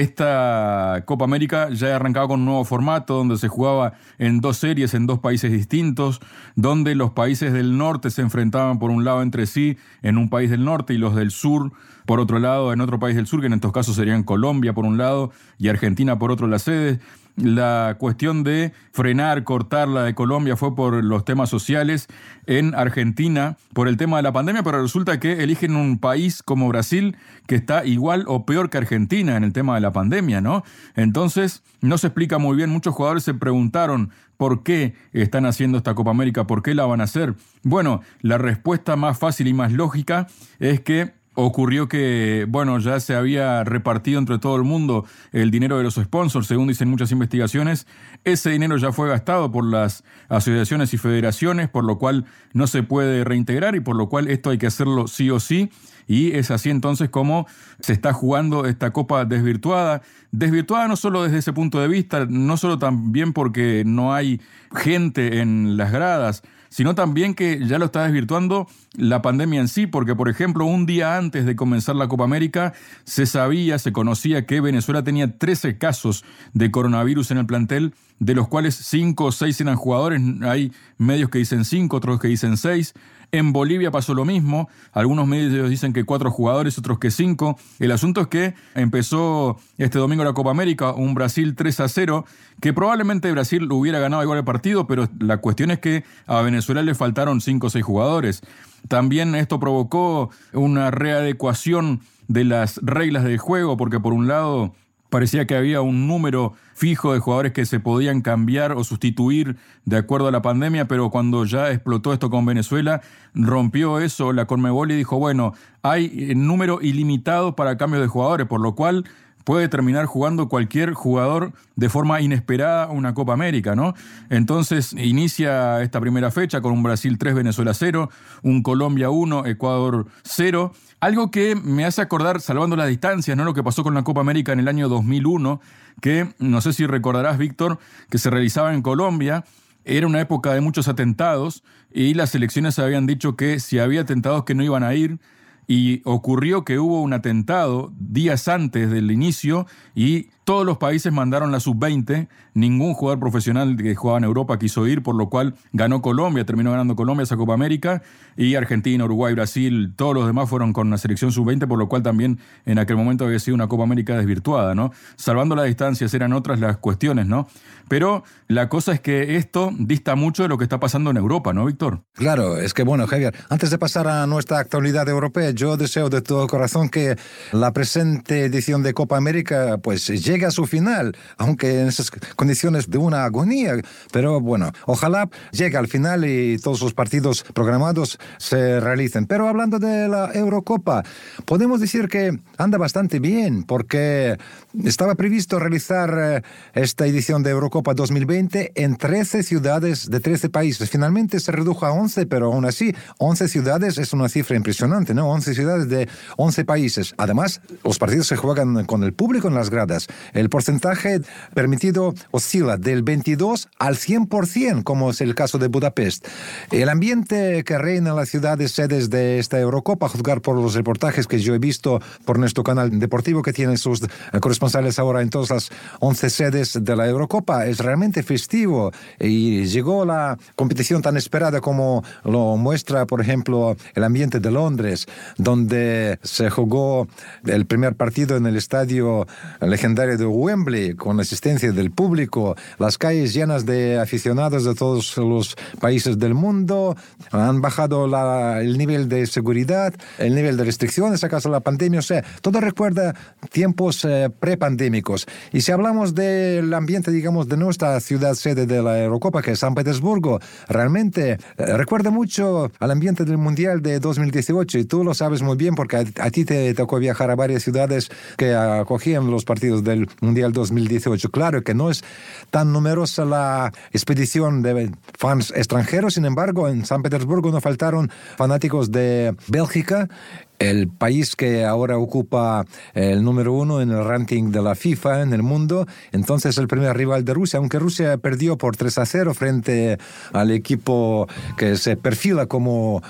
esta Copa América ya arrancaba con un nuevo formato donde se jugaba en dos series en dos países distintos, donde los países del norte se enfrentaban por un lado entre sí en un país del norte y los del sur por otro lado en otro país del sur, que en estos casos serían Colombia por un lado y Argentina por otro las sedes. La cuestión de frenar, cortar la de Colombia fue por los temas sociales, en Argentina por el tema de la pandemia, pero resulta que eligen un país como Brasil que está igual o peor que Argentina en el tema de la pandemia, ¿no? Entonces no se explica muy bien. Muchos jugadores se preguntaron por qué están haciendo esta Copa América, por qué la van a hacer. Bueno, la respuesta más fácil y más lógica es que ocurrió que, bueno, ya se había repartido entre todo el mundo el dinero de los sponsors, según dicen muchas investigaciones. Ese dinero ya fue gastado por las asociaciones y federaciones, por lo cual no se puede reintegrar y por lo cual esto hay que hacerlo sí o sí. Y es así entonces como se está jugando esta Copa desvirtuada. Desvirtuada no solo desde ese punto de vista, no solo también porque no hay gente en las gradas, sino también que ya lo está desvirtuando la pandemia en sí, porque, por ejemplo, un día antes de comenzar la Copa América, se sabía, se conocía que Venezuela tenía trece casos de coronavirus en el plantel, de los cuales cinco o seis eran jugadores. Hay medios que dicen cinco, otros que dicen seis. En Bolivia pasó lo mismo. Algunos medios dicen que cuatro jugadores, otros que cinco. El asunto es que empezó este domingo la Copa América, un Brasil tres a cero, que probablemente Brasil hubiera ganado igual el partido, pero la cuestión es que a Venezuela le faltaron cinco o seis jugadores. También esto provocó una readecuación de las reglas del juego, porque por un lado parecía que había un número fijo de jugadores que se podían cambiar o sustituir de acuerdo a la pandemia, pero cuando ya explotó esto con Venezuela, rompió eso la Conmebol y dijo, bueno, hay número ilimitado para cambios de jugadores, por lo cual puede terminar jugando cualquier jugador de forma inesperada una Copa América, ¿no? Entonces inicia esta primera fecha con un Brasil tres, Venezuela cero, un Colombia uno, Ecuador cero. Algo que me hace acordar, salvando las distancias, ¿no?, lo que pasó con la Copa América en el año dos mil uno, que no sé si recordarás, Víctor, que se realizaba en Colombia. Era una época de muchos atentados y las elecciones habían dicho que si había atentados que no iban a ir. Y ocurrió que hubo un atentado días antes del inicio y todos los países mandaron la sub veinte. Ningún jugador profesional que jugaba en Europa quiso ir, por lo cual ganó Colombia, terminó ganando Colombia esa Copa América. Y Argentina, Uruguay, Brasil, todos los demás fueron con la selección sub veinte, por lo cual también en aquel momento había sido una Copa América desvirtuada, ¿no? Salvando las distancias, eran otras las cuestiones, ¿no? Pero la cosa es que esto dista mucho de lo que está pasando en Europa, ¿no, Víctor? Claro, es que bueno, Javier, antes de pasar a nuestra actualidad europea, yo deseo de todo corazón que la presente edición de Copa América pues llegue a su final, aunque en esas condiciones de una agonía, pero bueno, ojalá llegue al final y todos los partidos programados se realicen. Pero hablando de la Eurocopa, podemos decir que anda bastante bien, porque estaba previsto realizar esta edición de Eurocopa dos mil veinte en trece ciudades de trece países. Finalmente se redujo a once, pero aún así, once ciudades es una cifra impresionante, ¿no? once ciudades de once países. Además, los partidos se juegan con el público en las gradas. El porcentaje permitido oscila del veintidós al cien por ciento, como es el caso de Budapest. El ambiente que reina en las ciudades sedes de esta Eurocopa, a juzgar por los reportajes que yo he visto por nuestro canal deportivo, que tiene sus corresponsales ahora en todas las once sedes de la Eurocopa, es realmente festivo. Y llegó la competición tan esperada como lo muestra, por ejemplo, el ambiente de Londres, donde se jugó el primer partido en el estadio legendario de Wembley, con la asistencia del público, las calles llenas de aficionados de todos los países del mundo. Han bajado la, el nivel de seguridad, el nivel de restricciones a causa de la pandemia. O sea, todo recuerda tiempos eh, prepandémicos. Y si hablamos del ambiente, digamos, de nuestra ciudad sede de la Eurocopa, que es San Petersburgo, realmente eh, recuerda mucho al ambiente del Mundial de dos mil dieciocho, y tú lo sabes muy bien porque a, a ti te tocó viajar a varias ciudades que acogían los partidos del Mundial dos mil dieciocho. Claro que no es tan numerosa la expedición de fans extranjeros, sin embargo, en San Petersburgo no faltaron fanáticos de Bélgica, el país que ahora ocupa el número uno en el ranking de la FIFA en el mundo. Entonces el primer rival de Rusia, aunque Rusia perdió por tres a cero frente al equipo que se perfila como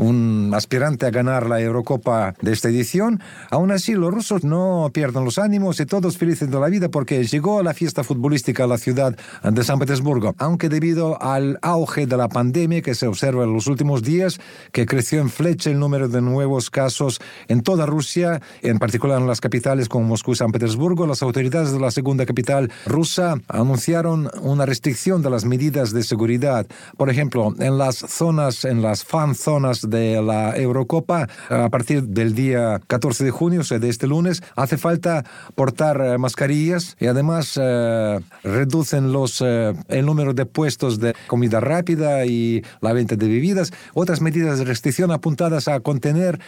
un aspirante a ganar la Eurocopa de esta edición. Aún así, los rusos no pierden los ánimos y todos felices de la vida porque llegó la fiesta futbolística a la ciudad de San Petersburgo. Aunque debido al auge de la pandemia que se observa en los últimos días, que creció en flecha el número de nuevos casos en toda Rusia, en particular en las capitales como Moscú y San Petersburgo, las autoridades de la segunda capital rusa anunciaron una restricción de las medidas de seguridad. Por ejemplo, en las zonas, en las fan zonas de la Eurocopa, a partir del día catorce de junio, o sea, de este lunes, hace falta portar eh, mascarillas y además eh, reducen los, eh, el número de puestos de comida rápida y la venta de bebidas. Otras medidas de restricción apuntadas a contener la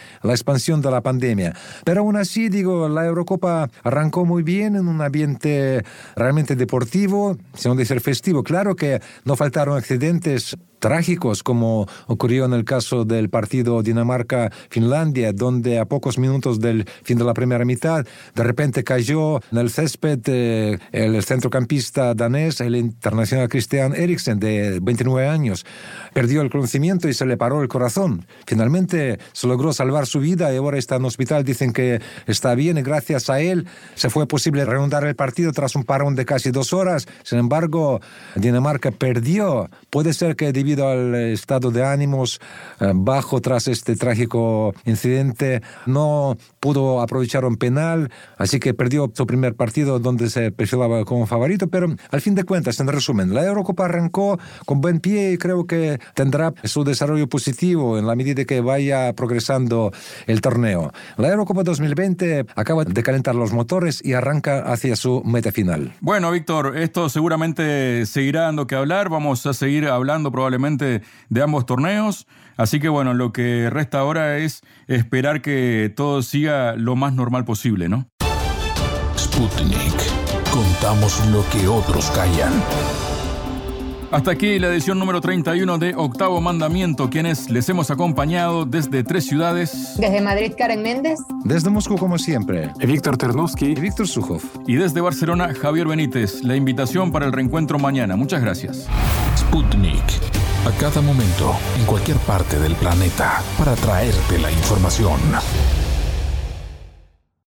expansión de la pandemia. Pero aún así, digo, la Eurocopa arrancó muy bien en un ambiente realmente deportivo, sin decir festivo. Claro que no faltaron accidentes trágicos, como ocurrió en el caso del partido Dinamarca-Finlandia, donde a pocos minutos del fin de la primera mitad, de repente cayó en el césped eh, el centrocampista danés, el internacional Christian Eriksen, de veintinueve años. Perdió el conocimiento y se le paró el corazón. Finalmente se logró salvar su vida y ahora está en hospital. Dicen que está bien y gracias a él se fue posible reanudar el partido tras un parón de casi dos horas. Sin embargo, Dinamarca perdió. Puede ser que debido al estado de ánimos eh, bajo tras este trágico incidente no pudo aprovechar un penal, así que perdió su primer partido donde se perfilaba como favorito, pero al fin de cuentas, en resumen, la Eurocopa arrancó con buen pie y creo que tendrá su desarrollo positivo en la medida que vaya progresando el torneo. La Eurocopa dos mil veinte acaba de calentar los motores y arranca hacia su meta final. Bueno, Víctor, esto seguramente seguirá dando que hablar, vamos a seguir hablando probablemente de ambos torneos, así que bueno, lo que resta ahora es esperar que todo siga lo más normal posible, ¿no? Sputnik. Contamos lo que otros callan. Hasta aquí la edición número treinta y uno de Octavo Mandamiento, quienes les hemos acompañado desde tres ciudades. Desde Madrid, Karen Méndez. Desde Moscú, como siempre, Víctor Ternovsky y Víctor Sukhov. Y desde Barcelona, Javier Benítez. La invitación para el reencuentro mañana. Muchas gracias. Sputnik. A cada momento, en cualquier parte del planeta, para traerte la información.